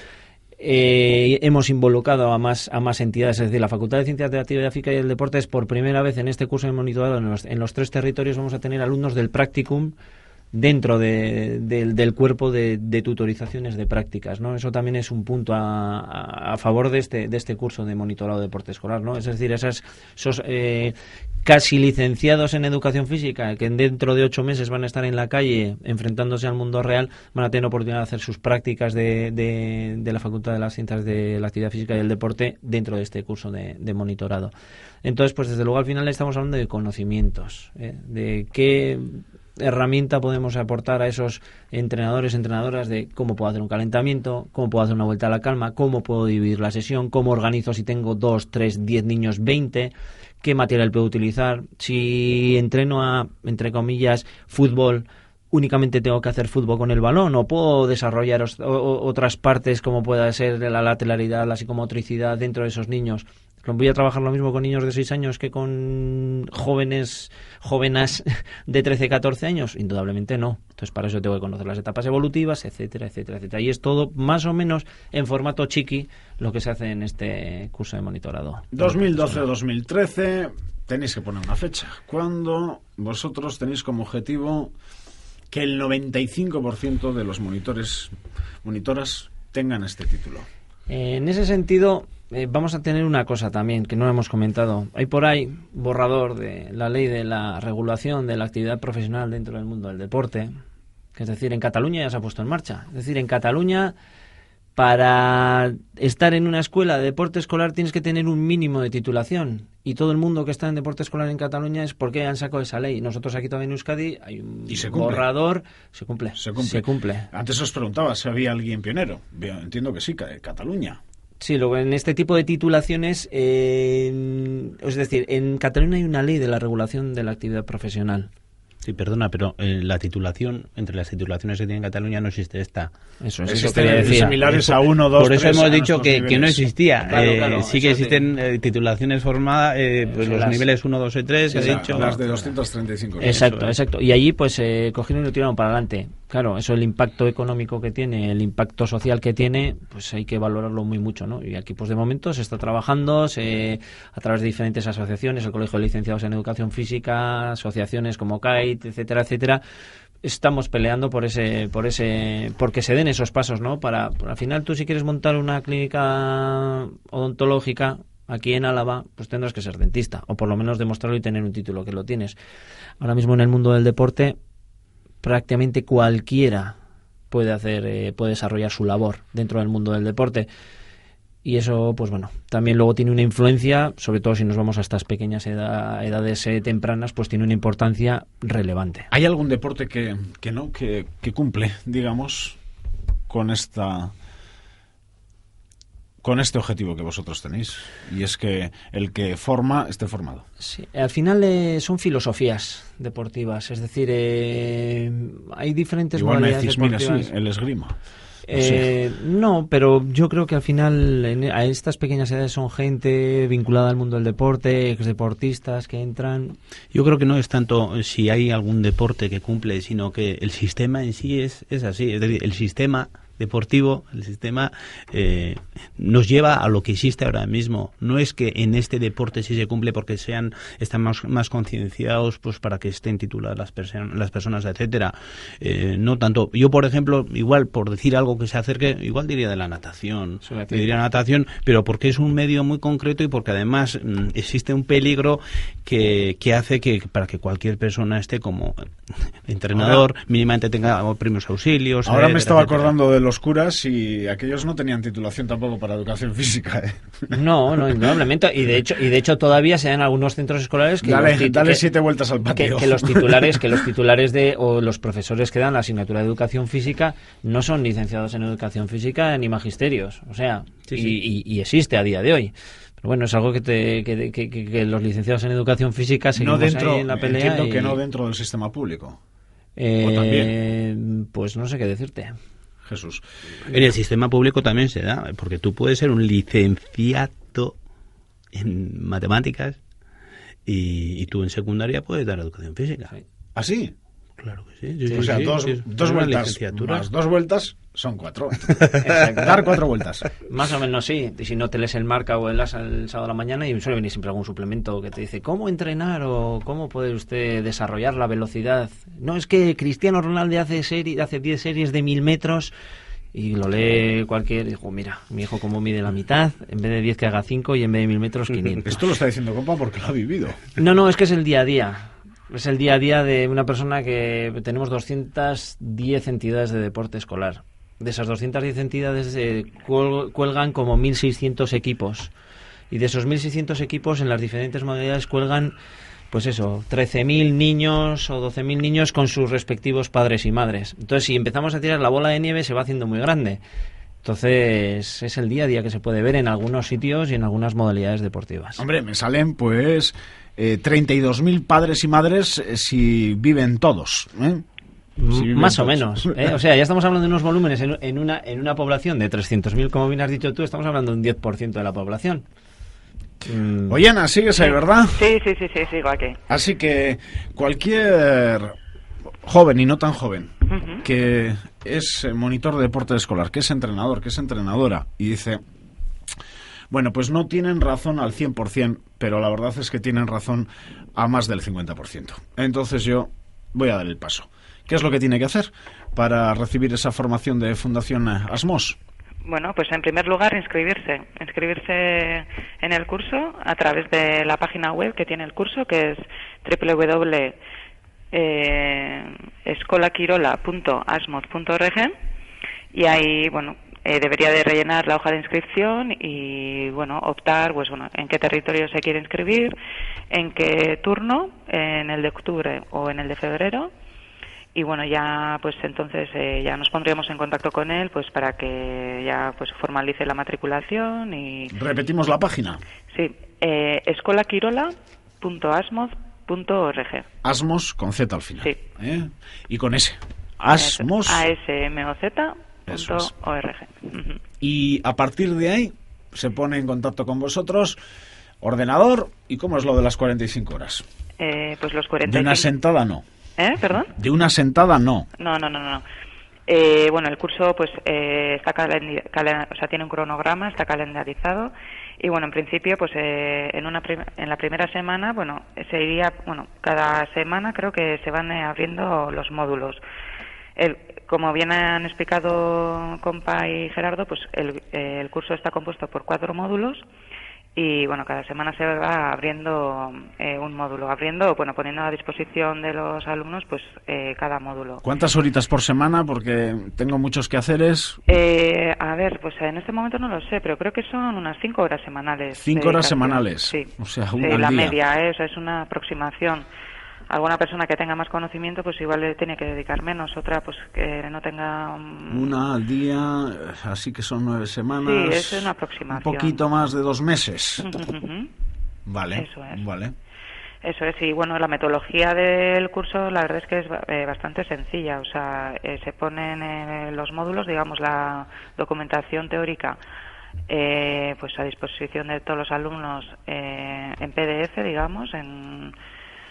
eh, hemos involucrado a más a más entidades, es decir, la Facultad de Ciencias de la Actividad Física y el Deporte es por primera vez en este curso de monitorado, en los, en los tres territorios vamos a tener alumnos del practicum dentro de, de, del cuerpo de, de tutorizaciones de prácticas, ¿no? Eso también es un punto a, a, a favor de este de este curso de monitorado de deporte escolar, ¿no? Es decir, esas, esos eh, casi licenciados en educación física que dentro de ocho meses van a estar en la calle enfrentándose al mundo real, van a tener oportunidad de hacer sus prácticas de, de, de la Facultad de las Ciencias de la Actividad Física y el Deporte dentro de este curso de, de monitorado. Entonces, pues desde luego al final estamos hablando de conocimientos, ¿eh? De qué herramienta podemos aportar a esos entrenadores, entrenadoras, de cómo puedo hacer un calentamiento, cómo puedo hacer una vuelta a la calma, cómo puedo dividir la sesión, cómo organizo si tengo dos, tres, diez niños, veinte, qué material puedo utilizar, si entreno a, entre comillas, fútbol, únicamente tengo que hacer fútbol con el balón o puedo desarrollar os, o, otras partes como pueda ser la lateralidad, la psicomotricidad dentro de esos niños. ¿Voy a trabajar lo mismo con niños de seis años que con jóvenes jóvenes de trece, catorce años? Indudablemente no. Entonces para eso tengo que conocer las etapas evolutivas, etcétera, etcétera, etcétera. Y es todo más o menos en formato chiqui lo que se hace en este curso de monitorado. dos mil doce a dos mil trece, tenéis que poner una fecha. ¿Cuándo vosotros tenéis como objetivo que el noventa y cinco por ciento de los monitores, monitoras tengan este título? Eh, en ese sentido... Eh, vamos a tener una cosa también que no hemos comentado. Hay por ahí borrador de la ley de la regulación de la actividad profesional dentro del mundo del deporte, que es decir, en Cataluña ya se ha puesto en marcha. Es decir, en Cataluña, para estar en una escuela de deporte escolar tienes que tener un mínimo de titulación. Y todo el mundo que está en deporte escolar en Cataluña es porque han sacado esa ley. Nosotros aquí también en Euskadi hay un ¿Y se cumple? borrador. Se cumple. Se cumple. Se cumple. Antes os preguntaba si había alguien pionero. Entiendo que sí, Cataluña. Sí, luego en este tipo de titulaciones, eh, es decir, en Cataluña hay una ley de la regulación de la actividad profesional. Sí, perdona, pero eh, la titulación, entre las titulaciones que tiene en Cataluña no existe esta. Eso es, eso Existen quería decir. similares a uno, dos, Por eso tres, hemos a dicho estos que, que no niveles. existía. Claro, Eh, claro, sí que eso existen eh, titulaciones formadas, eh, pues Eso, los las- niveles uno, dos y tres, he Esa, dicho. las de doscientos treinta y cinco. Exacto, Eso es. exacto. Y allí pues eh, cogieron y lo tiraron para adelante. Claro, eso el impacto económico que tiene, el impacto social que tiene, pues hay que valorarlo muy mucho, ¿no? Y aquí pues de momento se está trabajando se, a través de diferentes asociaciones, el Colegio de Licenciados en Educación Física, asociaciones como CAIT, etcétera, etcétera. Estamos peleando por ese, por ese, porque se den esos pasos, ¿no? Para, al final tú si quieres montar una clínica odontológica aquí en Álava, pues tendrás que ser dentista, o por lo menos demostrarlo y tener un título que lo tienes. Ahora mismo en el mundo del deporte, prácticamente cualquiera puede hacer, eh, puede desarrollar su labor dentro del mundo del deporte. Y eso, pues bueno, también luego tiene una influencia, sobre todo si nos vamos a estas pequeñas edad, edades eh, tempranas, pues tiene una importancia relevante. ¿Hay algún deporte que, que no, que, que cumple, digamos, con esta con este objetivo que vosotros tenéis? Y es que el que forma esté formado. Sí, al final eh, son filosofías deportivas, es decir, eh, hay diferentes Igual me modalidades decís, mira, deportivas. sí, el esgrima. No Eh, sé. no, pero yo creo que al final en, a estas pequeñas edades son gente vinculada al mundo del deporte, exdeportistas que entran. Yo creo que no es tanto si hay algún deporte que cumple, sino que el sistema en sí es, es así. Es decir, el sistema deportivo, el sistema eh, nos lleva a lo que existe ahora mismo. No es que en este deporte sí se cumple porque sean están más, más concienciados pues para que estén tituladas las, perso- las personas, etcétera. Eh, no tanto. Yo, por ejemplo, igual por decir algo que se acerque, igual diría de la natación. Diría natación, pero porque es un medio muy concreto y porque además mmm, existe un peligro que, que hace que para que cualquier persona esté como entrenador, ahora, mínimamente tenga primeros auxilios. Ahora etcétera, me estaba etcétera. acordando de los curas y aquellos no tenían titulación tampoco para educación física, ¿eh? No, no, indudablemente. Y de hecho, y de hecho todavía se dan algunos centros escolares que dale, los tit- dale que, siete vueltas al patio. Que, que los titulares, que los titulares de o los profesores que dan la asignatura de educación física no son licenciados en educación física ni magisterios. O sea, sí, y, sí. Y, y existe a día de hoy. Pero bueno, es algo que, te, que, que, que, que los licenciados en educación física seguimos no dentro, ahí en la pelea. Entiendo y, que no dentro del sistema público. Eh, ¿O también? Pues no sé qué decirte. Jesús. En el sistema público también se da, porque tú puedes ser un licenciado en matemáticas y, y tú en secundaria puedes dar educación física. Sí. ¿Ah, sí? Claro que sí. sí, Sí, o sea, sí, dos, sí, dos es una vueltas licenciatura. más dos vueltas son cuatro. Exacto. Dar cuatro vueltas. Más o menos sí. Y si no te lees el Marca o el Asa el sábado a la mañana, y suele venir siempre algún suplemento que te dice cómo entrenar o cómo puede usted desarrollar la velocidad. No, es que Cristiano Ronaldo hace serie, hace diez series de mil metros y lo lee cualquier... Dijo, mira, mi hijo cómo mide la mitad, en vez de diez que haga cinco y en vez de mil metros quinientos. Esto lo está diciendo compa porque lo ha vivido. No, no, es que es el día a día. Es el día a día de una persona que tenemos doscientas diez entidades de deporte escolar. De esas doscientas diez entidades eh, cuel- cuelgan como mil seiscientos equipos. Y de esos mil seiscientos equipos en las diferentes modalidades cuelgan, pues eso, trece mil niños o doce mil niños con sus respectivos padres y madres. Entonces, si empezamos a tirar la bola de nieve, se va haciendo muy grande. Entonces, es el día a día que se puede ver en algunos sitios y en algunas modalidades deportivas. Hombre, me salen pues eh, treinta y dos mil padres y madres eh, si viven todos, ¿eh? Si viven Más o todos. menos, ¿eh? O sea, ya estamos hablando de unos volúmenes en, en una en una población de trescientos mil, como bien has dicho tú, estamos hablando de un diez por ciento de la población. Mm. Oye, Ana, sigues ahí, ¿verdad? Sí, sí, sí, sí, sigo aquí. Así que cualquier joven y no tan joven Ujú. que es monitor de deporte escolar, que es entrenador, que es entrenadora y dice, bueno, pues no tienen razón al cien por ciento, pero la verdad es que tienen razón a más del cincuenta por ciento. Entonces yo voy a dar el paso. ¿Qué es lo que tiene que hacer para recibir esa formación de Fundación Asmos? Bueno, pues en primer lugar inscribirse, inscribirse en el curso a través de la página web que tiene el curso, que es doble u doble u doble u punto escolaquirola punto asmod punto org, y ahí, bueno, eh, debería de rellenar la hoja de inscripción y, bueno, optar, pues bueno, en qué territorio se quiere inscribir, en qué turno, en el de octubre o en el de febrero. Y bueno, ya pues entonces eh, ya nos pondríamos en contacto con él pues para que ya pues formalice la matriculación y... Repetimos la página. Sí, eh, escolaquirola punto asmod punto org. Asmos con Z al final. Sí. ¿eh? Y con S. Asmos. A S M O Z Eso punto es. org. Ujú. Y a partir de ahí se pone en contacto con vosotros, ordenador, ¿y cómo es lo de las cuarenta y cinco horas? Eh, pues los cuarenta y De una cinco... sentada no. ¿Eh? ¿Perdón? De una sentada no. No, no, no, no. no. Eh, bueno, el curso pues eh, está calen- calen- o sea, tiene un cronograma, está calendarizado y bueno, en principio pues eh, en una prim- en la primera semana, bueno, se iría, bueno, cada semana creo que se van eh, abriendo los módulos. El, como bien han explicado Compa y Gerardo, pues el, eh, el curso está compuesto por cuatro módulos. Y bueno, cada semana se va abriendo eh, un módulo, abriendo, bueno, poniendo a disposición de los alumnos pues eh, cada módulo. ¿Cuántas horitas por semana? Porque tengo muchos quehaceres. Eh, a ver, pues en este momento no lo sé, pero creo que son unas cinco horas semanales. Cinco horas dedicación. semanales. Sí. O sea, Sí, una al la día. media, ¿eh? O sea, es una aproximación. Alguna persona que tenga más conocimiento, pues igual le tiene que dedicar menos. Otra, pues que no tenga... um, Una al día, así que son nueve semanas. Sí, es una aproximación. Un poquito más de dos meses. Ujú. Vale. Eso es. Vale. Eso es, y bueno, la metodología del curso la verdad es que es eh, bastante sencilla, o sea, eh, se ponen eh, los módulos, digamos, la documentación teórica eh, pues a disposición de todos los alumnos eh, en P D F, digamos, en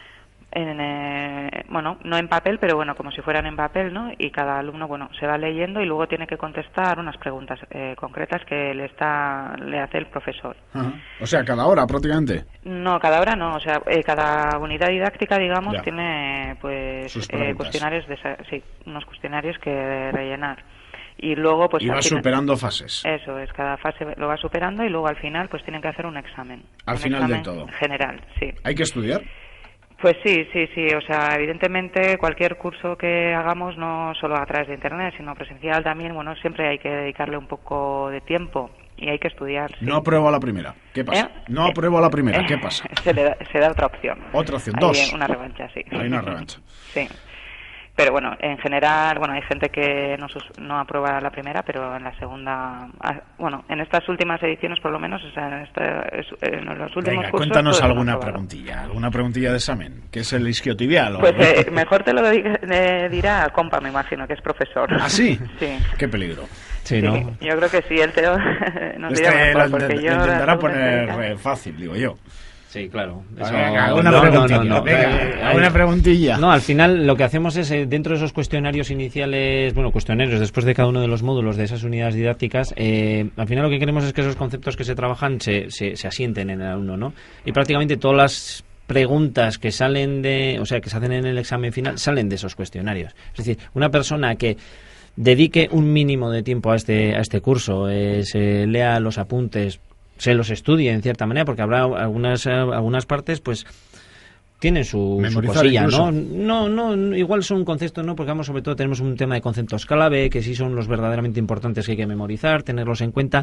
En, eh, bueno, no en papel, pero bueno, como si fueran en papel, ¿no? Y cada alumno, bueno, se va leyendo y luego tiene que contestar unas preguntas eh, concretas que le está le hace el profesor. Ajá. O sea, cada hora prácticamente. No, cada hora no, o sea, eh, cada unidad didáctica, digamos, Ya. tiene pues Sus eh, preguntas. cuestionarios, de, esa- sí, unos cuestionarios que rellenar. Y luego, pues... Y al va final- superando fases. Eso es, cada fase lo va superando y luego al final pues tienen que hacer un examen. Al un final del examen todo. General, sí. ¿Hay que estudiar? Pues sí, sí, sí. O sea, evidentemente cualquier curso que hagamos, no solo a través de Internet, sino presencial también, bueno, siempre hay que dedicarle un poco de tiempo y hay que estudiar. Sí. No apruebo a la primera. ¿Qué pasa? ¿Eh? No apruebo a la primera. ¿Qué pasa? Se, le da, se da otra opción. Otra opción. Hay Dos. una revancha, sí. Hay una revancha. Sí. Pero bueno, en general, bueno, hay gente que no, sus- no aprueba la primera, pero en la segunda, ah, bueno, en estas últimas ediciones por lo menos, o sea, en, esta- es- en los últimos Venga, cursos... cuéntanos todos han alguna aprobado. preguntilla. ¿Alguna preguntilla de examen? ¿Qué es el isquiotibial? o- Pues eh, mejor te lo di- eh, dirá compa, me imagino, que es profesor. ¿Ah, sí? Sí. Qué peligro. Sí, Sí, ¿no? yo creo que sí, él te nos Este dirá lo, mejor, porque intent- yo... lo las intentará preguntas poner técnicas- eh, fácil, digo yo. Sí, claro. Eso- Venga, alguna no, no, preguntilla. no, no. Venga, Eh, alguna hay- preguntilla. No, al final lo que hacemos es, eh, dentro de esos cuestionarios iniciales, bueno, cuestionarios después de cada uno de los módulos de esas unidades didácticas, eh, al final lo que queremos es que esos conceptos que se trabajan se, se, se asienten en el alumno, ¿no? Y prácticamente todas las preguntas que salen de, o sea, que se hacen en el examen final, salen de esos cuestionarios. Es decir, una persona que dedique un mínimo de tiempo a este, a este curso, eh, se lea los apuntes, se los estudie en cierta manera, porque habrá algunas eh, algunas partes, pues tienen su, su Memorizar cosilla, incluso. ¿no? No, no, igual son conceptos, ¿no? Porque vamos, sobre todo tenemos un tema de conceptos clave, que sí son los verdaderamente importantes que hay que memorizar, tenerlos en cuenta,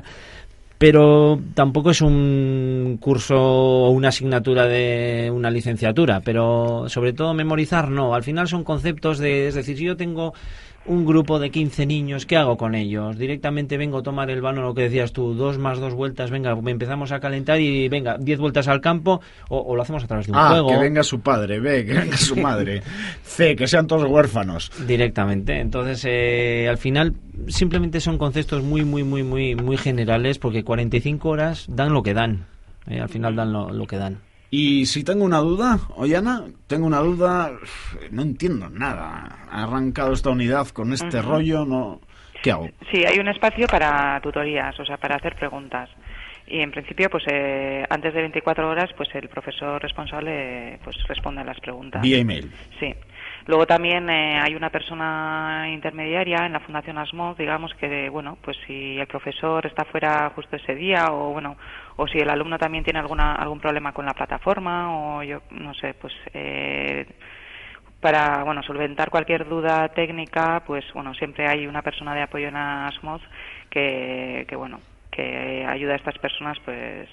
pero tampoco es un curso o una asignatura de una licenciatura, pero sobre todo memorizar no, al final son conceptos de, es decir, si yo tengo un grupo de quince niños, ¿qué hago con ellos? Directamente vengo a tomar el vano, lo que decías tú, dos más dos vueltas, venga, empezamos a calentar y venga, diez vueltas al campo, o, o lo hacemos a través de un A, juego. que venga su padre. B, que venga su madre. C, que sean todos huérfanos. Directamente. Entonces, eh, al final, simplemente son conceptos muy, muy, muy, muy, muy generales, porque cuarenta y cinco horas dan lo que dan. Eh, al final dan lo, lo que dan. Y si tengo una duda, Ollana, tengo una duda, no entiendo nada. Ha arrancado esta unidad con este Ujú. rollo, no. ¿Qué hago? Sí, hay un espacio para tutorías, o sea, para hacer preguntas. Y en principio, pues eh, antes de veinticuatro horas, pues el profesor responsable pues responde a las preguntas. Vía email. Sí. Luego también eh, hay una persona intermediaria en la Fundación ASMOD, digamos que, bueno, pues si el profesor está fuera justo ese día o, bueno, o si el alumno también tiene alguna algún problema con la plataforma o yo no sé, pues eh, para, bueno, solventar cualquier duda técnica, pues bueno, siempre hay una persona de apoyo en ASMOD que, que bueno, que ayuda a estas personas pues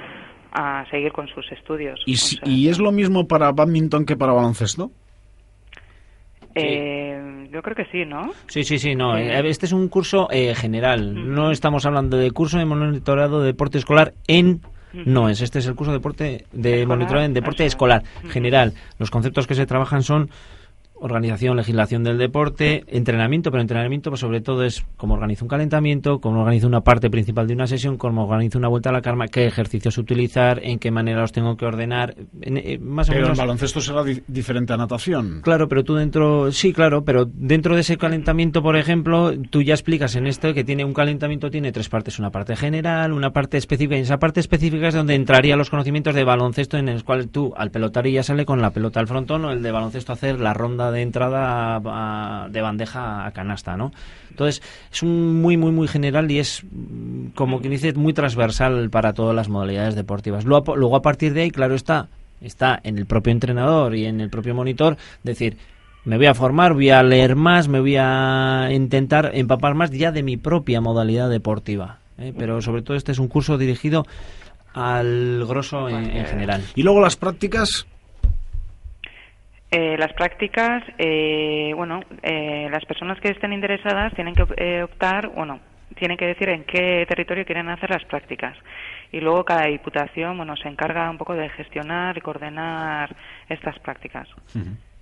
a seguir con sus estudios. ¿Y, O si- sea, y es lo mismo para badminton que para baloncesto? eh, yo creo que sí, ¿no? Sí, sí, sí, no. Sí. eh, Este es un curso eh, general. Ujú. No estamos hablando de curso de monitorado de deporte escolar en... Ujú. No es, este es el curso de deporte de Escolar, monitorado en deporte eso es. escolar Ujú. general. Los conceptos que se trabajan son organización, legislación del deporte, entrenamiento, pero entrenamiento pues sobre todo es cómo organizo un calentamiento, cómo organizo una parte principal de una sesión, cómo organizo una vuelta a la carma, qué ejercicios utilizar, en qué manera los tengo que ordenar, en- eh, más o Pero menos. en baloncesto será di- diferente a natación. Claro, pero tú dentro, sí, claro, pero dentro de ese calentamiento, por ejemplo, tú ya explicas en esto que tiene un calentamiento, tiene tres partes, una parte general, una parte específica, y en esa parte específica es donde entrarían los conocimientos de baloncesto en el cual tú, al pelotar y ya sale con la pelota al frontón, o el de baloncesto hacer la ronda de entrada a- a- de bandeja a canasta, ¿no? Entonces, es un muy, muy, muy general y es, mm, como quien dice, muy transversal para todas las modalidades deportivas. Luego, luego a partir de ahí, claro está, está en el propio entrenador y en el propio monitor decir, me voy a formar, voy a leer más, me voy a intentar empapar más ya de mi propia modalidad deportiva, ¿eh? Pero sobre todo este es un curso dirigido al grosso en, en general. Y luego las prácticas. Eh, las prácticas, eh, bueno, eh, las personas que estén interesadas tienen que eh, optar, bueno, tienen que decir en qué territorio quieren hacer las prácticas. Y luego cada diputación, bueno, se encarga un poco de gestionar y coordinar estas prácticas.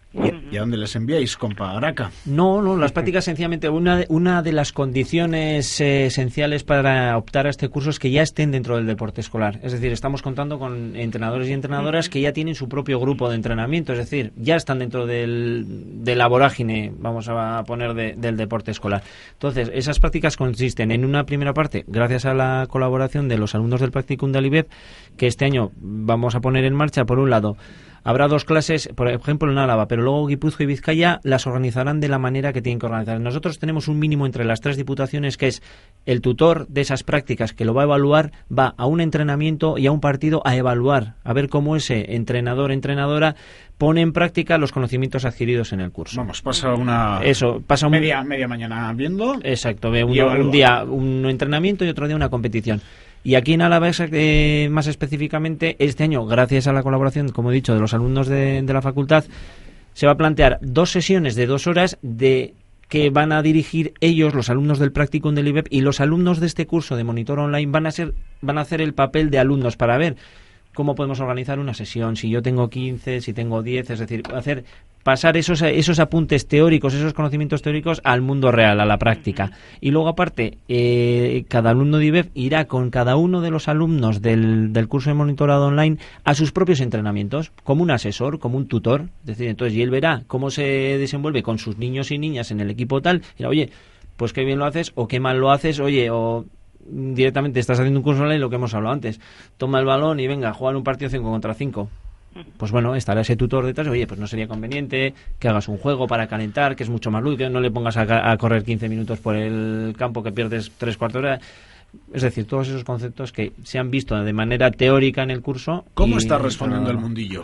¿Y, ¿Y a dónde les enviáis, compa Araca? No, no, las prácticas sencillamente, una de, una de las condiciones eh, esenciales para optar a este curso es que ya estén dentro del deporte escolar. Es decir, estamos contando con entrenadores y entrenadoras que ya tienen su propio grupo de entrenamiento, es decir, ya están dentro del, de la vorágine, vamos a poner, de, del deporte escolar. Entonces, esas prácticas consisten en una primera parte, gracias a la colaboración de los alumnos del Practicum de Alibeb, que este año vamos a poner en marcha, por un lado, habrá dos clases, por ejemplo, en Álava, pero luego Guipúzcoa y Vizcaya las organizarán de la manera que tienen que organizar. Nosotros tenemos un mínimo entre las tres diputaciones, que es el tutor de esas prácticas que lo va a evaluar, va a un entrenamiento y a un partido a evaluar, a ver cómo ese entrenador, entrenadora, pone en práctica los conocimientos adquiridos en el curso. Vamos, pasa una Eso, pasa un... media, media mañana viendo. Exacto, ve uno, un día un entrenamiento y otro día una competición. Y aquí en Álava, eh, más específicamente, este año, gracias a la colaboración, como he dicho, de los alumnos de, de la facultad, se va a plantear dos sesiones de dos horas de que van a dirigir ellos, los alumnos del Practicum del I B E P, y los alumnos de este curso de monitor online van a ser, van a hacer el papel de alumnos para ver cómo podemos organizar una sesión, si yo tengo quince, si tengo diez, es decir, hacer pasar esos esos apuntes teóricos, esos conocimientos teóricos al mundo real, a la práctica. Y luego, aparte, eh, cada alumno de I B E P irá con cada uno de los alumnos del, del curso de monitorado online a sus propios entrenamientos, como un asesor, como un tutor. Es decir, entonces, y él verá cómo se desenvuelve con sus niños y niñas en el equipo tal, y dirá, oye, pues qué bien lo haces, o qué mal lo haces, oye, o directamente estás haciendo un curso online, lo que hemos hablado antes, toma el balón y venga, jugar un partido cinco contra cinco. Pues bueno, estará ese tutor detrás, oye, pues no sería conveniente que hagas un juego para calentar, que es mucho más lúdico, no le pongas a, a correr quince minutos por el campo que pierdes tres cuartos de hora. Es decir, todos esos conceptos que se han visto de manera teórica en el curso. ¿Cómo está respondiendo el mundillo?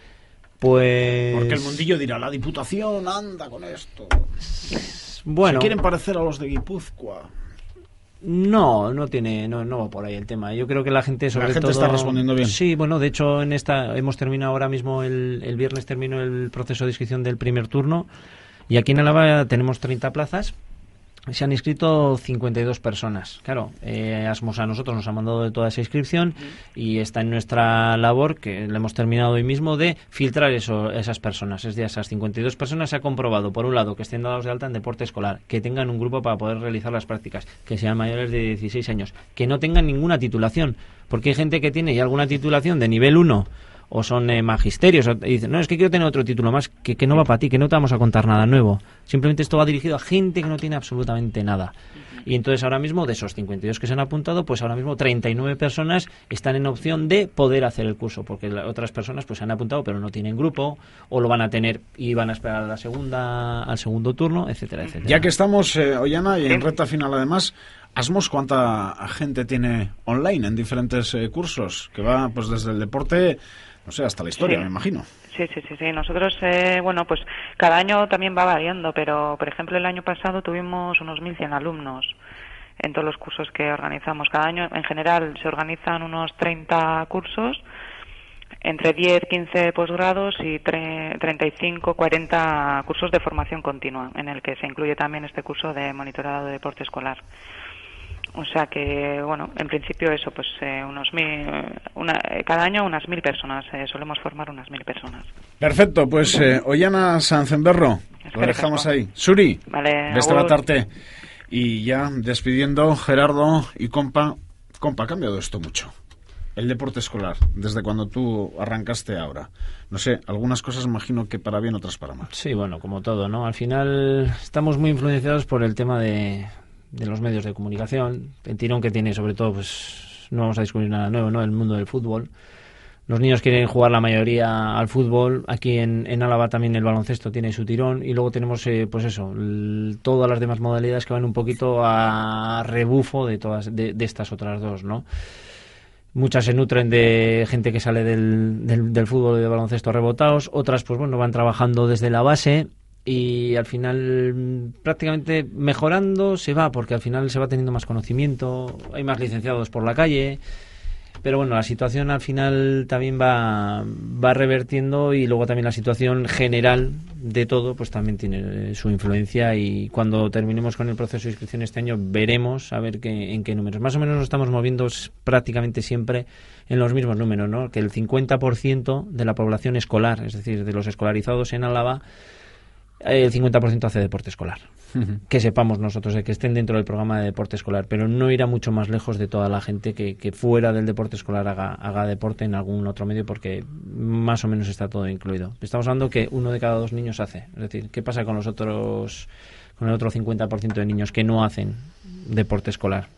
Pues... Porque el mundillo dirá, la Diputación anda con esto. Bueno, ¿se quieren parecer a los de Guipúzcoa? No, no tiene, no, no va por ahí el tema. Yo creo que la gente, sobre todo... La gente todo, está respondiendo bien. Sí, bueno, de hecho, en esta hemos terminado ahora mismo, el, el viernes terminó el proceso de inscripción del primer turno, y aquí en Álava tenemos treinta plazas. Se han inscrito cincuenta y dos personas. Claro, eh, Asmos a nosotros nos ha mandado de toda esa inscripción y está en nuestra labor, que le hemos terminado hoy mismo, de filtrar eso, esas personas. Es decir, esas cincuenta y dos personas se ha comprobado, por un lado, que estén dados de alta en deporte escolar, que tengan un grupo para poder realizar las prácticas, que sean mayores de dieciséis años, que no tengan ninguna titulación, porque hay gente que tiene ya alguna titulación de nivel uno o son eh, magisterios, o, y dicen, no, es que quiero tener otro título más, que, que no va para ti, que no te vamos a contar nada nuevo. Simplemente esto va dirigido a gente que no tiene absolutamente nada. Y entonces ahora mismo, de esos cincuenta y dos que se han apuntado, pues ahora mismo treinta y nueve personas están en opción de poder hacer el curso, porque las otras personas pues se han apuntado pero no tienen grupo, o lo van a tener y van a esperar a la segunda, al segundo turno, etcétera, etcétera. Ya que estamos, eh, Ollana, y en recta final además, Asmos, ¿cuánta gente tiene online en diferentes eh, cursos? Que va pues desde el deporte, no sé, hasta la historia, sí. me imagino. Sí, sí, sí, sí. Nosotros, eh, bueno, pues cada año también va variando, pero, por ejemplo, el año pasado tuvimos unos mil cien alumnos en todos los cursos que organizamos. Cada año, en general, se organizan unos treinta cursos, entre diez, quince posgrados y treinta y cinco, cuarenta cursos de formación continua, en el que se incluye también este curso de monitorado de deporte escolar. O sea que, bueno, en principio eso, pues eh, unos mil, una, cada año unas mil personas, eh, solemos formar unas mil personas. Perfecto, pues eh, Ollana Sanzenberro, lo dejamos ahí. Suri, vale, desde la tarde. Y ya despidiendo, Gerardo y compa, compa, ha cambiado esto mucho. El deporte escolar, desde cuando tú arrancaste ahora. No sé, algunas cosas imagino que para bien, otras para mal. Sí, bueno, como todo, ¿no? Al final estamos muy influenciados por el tema de... de los medios de comunicación, el tirón que tiene, sobre todo, pues no vamos a descubrir nada nuevo, ¿no? El mundo del fútbol. Los niños quieren jugar la mayoría al fútbol. Aquí en, en Álava también el baloncesto tiene su tirón, y luego tenemos, eh, pues eso, el, todas las demás modalidades que van un poquito a rebufo de todas, de, de estas otras dos, ¿no? Muchas se nutren de gente que sale del, del, del fútbol y del baloncesto rebotados, otras, pues bueno, van trabajando desde la base. Y al final prácticamente mejorando se va, porque al final se va teniendo más conocimiento, hay más licenciados por la calle, pero bueno, la situación al final también va, va revertiendo, y luego también la situación general de todo pues también tiene su influencia, y cuando terminemos con el proceso de inscripción este año veremos a ver qué, en qué números. Más o menos nos estamos moviendo prácticamente siempre en los mismos números, ¿no? Que el cincuenta por ciento de la población escolar, es decir, de los escolarizados en Álava, el cincuenta por ciento hace deporte escolar. Uh-huh. Que sepamos nosotros, de que estén dentro del programa de deporte escolar, pero no irá mucho más lejos de toda la gente que, que fuera del deporte escolar haga, haga deporte en algún otro medio, porque más o menos está todo incluido. Estamos hablando que uno de cada dos niños hace. Es decir, ¿qué pasa con los otros, con el otro cincuenta por ciento de niños que no hacen deporte escolar?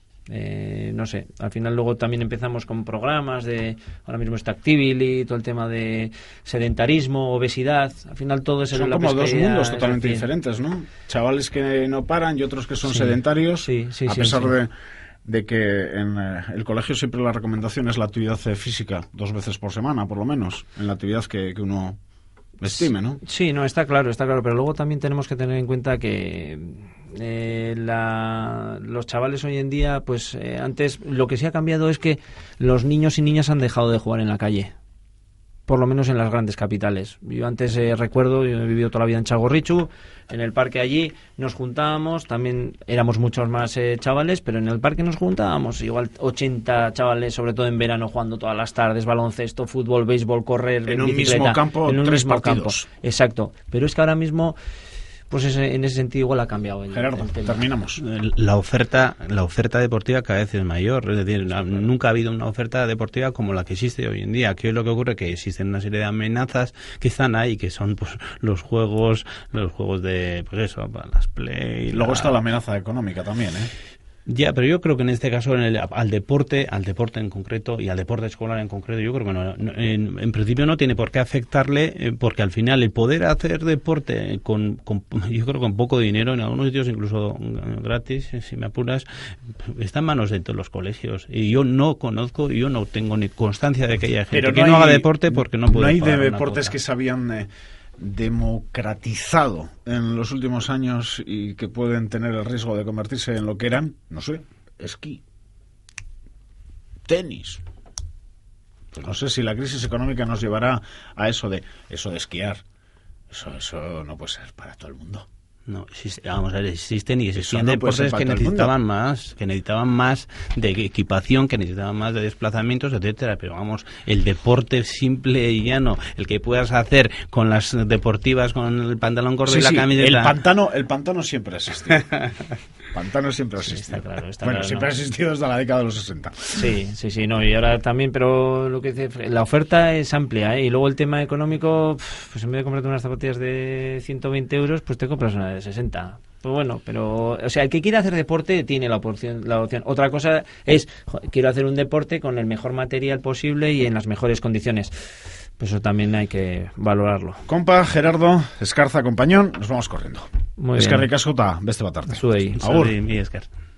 Eh, no sé, al final luego también empezamos con programas de, ahora mismo está Activity, todo el tema de sedentarismo, obesidad, al final todo es son como dos mundos totalmente diferentes, ¿no? Chavales que no paran y otros que son sí, sedentarios, sí, sí, a sí, pesar sí. de de que en eh, el colegio siempre la recomendación es la actividad física dos veces por semana, por lo menos, en la actividad que, que uno estime, ¿no? Sí, no, está claro, está claro, pero luego también tenemos que tener en cuenta que eh, la, los chavales hoy en día, pues eh, antes lo que sí ha cambiado es que los niños y niñas han dejado de jugar en la calle, por lo menos en las grandes capitales. Yo antes eh, recuerdo, yo he vivido toda la vida en Txagorritxu, en el parque allí nos juntábamos, también éramos muchos más eh, chavales, pero en el parque nos juntábamos, igual ochenta chavales, sobre todo en verano, jugando todas las tardes, baloncesto, fútbol, béisbol, correr, en un mismo campo, en un tres mismo partidos. Campo. Exacto, pero es que ahora mismo pues ese, en ese sentido igual ha cambiado el, Gerardo, el tema. Terminamos. La oferta, la oferta deportiva cada vez es mayor, es decir, nunca ha habido una oferta deportiva como la que existe hoy en día. ¿Qué es lo que ocurre? Que existen una serie de amenazas que están ahí, que son pues los juegos, los juegos de, pues eso, las play. Luego la... está la amenaza económica también, ¿eh? Ya, pero yo creo que en este caso, en el, al deporte, al deporte en concreto y al deporte escolar en concreto, yo creo que no, no, en, en principio no tiene por qué afectarle, eh, porque al final el poder hacer deporte con, con, yo creo con poco dinero, en algunos sitios incluso gratis, si me apuras, está en manos de todos los colegios. Y yo no conozco, yo no tengo ni constancia de que haya gente pero que no, no hay, haga deporte porque no puede. No hay pagar de una deportes cuota. que se habían eh, democratizado en los últimos años y que pueden tener el riesgo de convertirse en lo que eran, no sé, esquí, tenis. Pues no sé si la crisis económica nos llevará a eso de eso de esquiar. Eso eso no puede ser para todo el mundo. No, existe, vamos a ver, existen y existían no deportes que necesitaban más, que necesitaban más de equipación, que necesitaban más de desplazamientos, etcétera. Pero vamos, el deporte simple y llano, el que puedas hacer con las deportivas, con el pantalón corto sí, y la sí, camiseta. El pantano, el pantano siempre ha existido. Pantano siempre ha existido. Sí, está claro, está bueno, claro, siempre no. ha existido desde la década de los sesenta. Sí, sí, sí, no, y ahora también, pero lo que dice, la oferta es amplia, ¿eh? Y luego el tema económico, pues en vez de comprarte unas zapatillas de ciento veinte euros, pues te compras una de sesenta. Pues bueno, pero, o sea, el que quiera hacer deporte tiene la opción, la opción. Otra cosa es, joder, quiero hacer un deporte con el mejor material posible y en las mejores condiciones. Pues eso también hay que valorarlo. Compa, Gerardo, Escarza, compañón, nos vamos corriendo. Muy bien. Eskerrik asko ta beste bat arte. Zuei. Agur. Mi esker.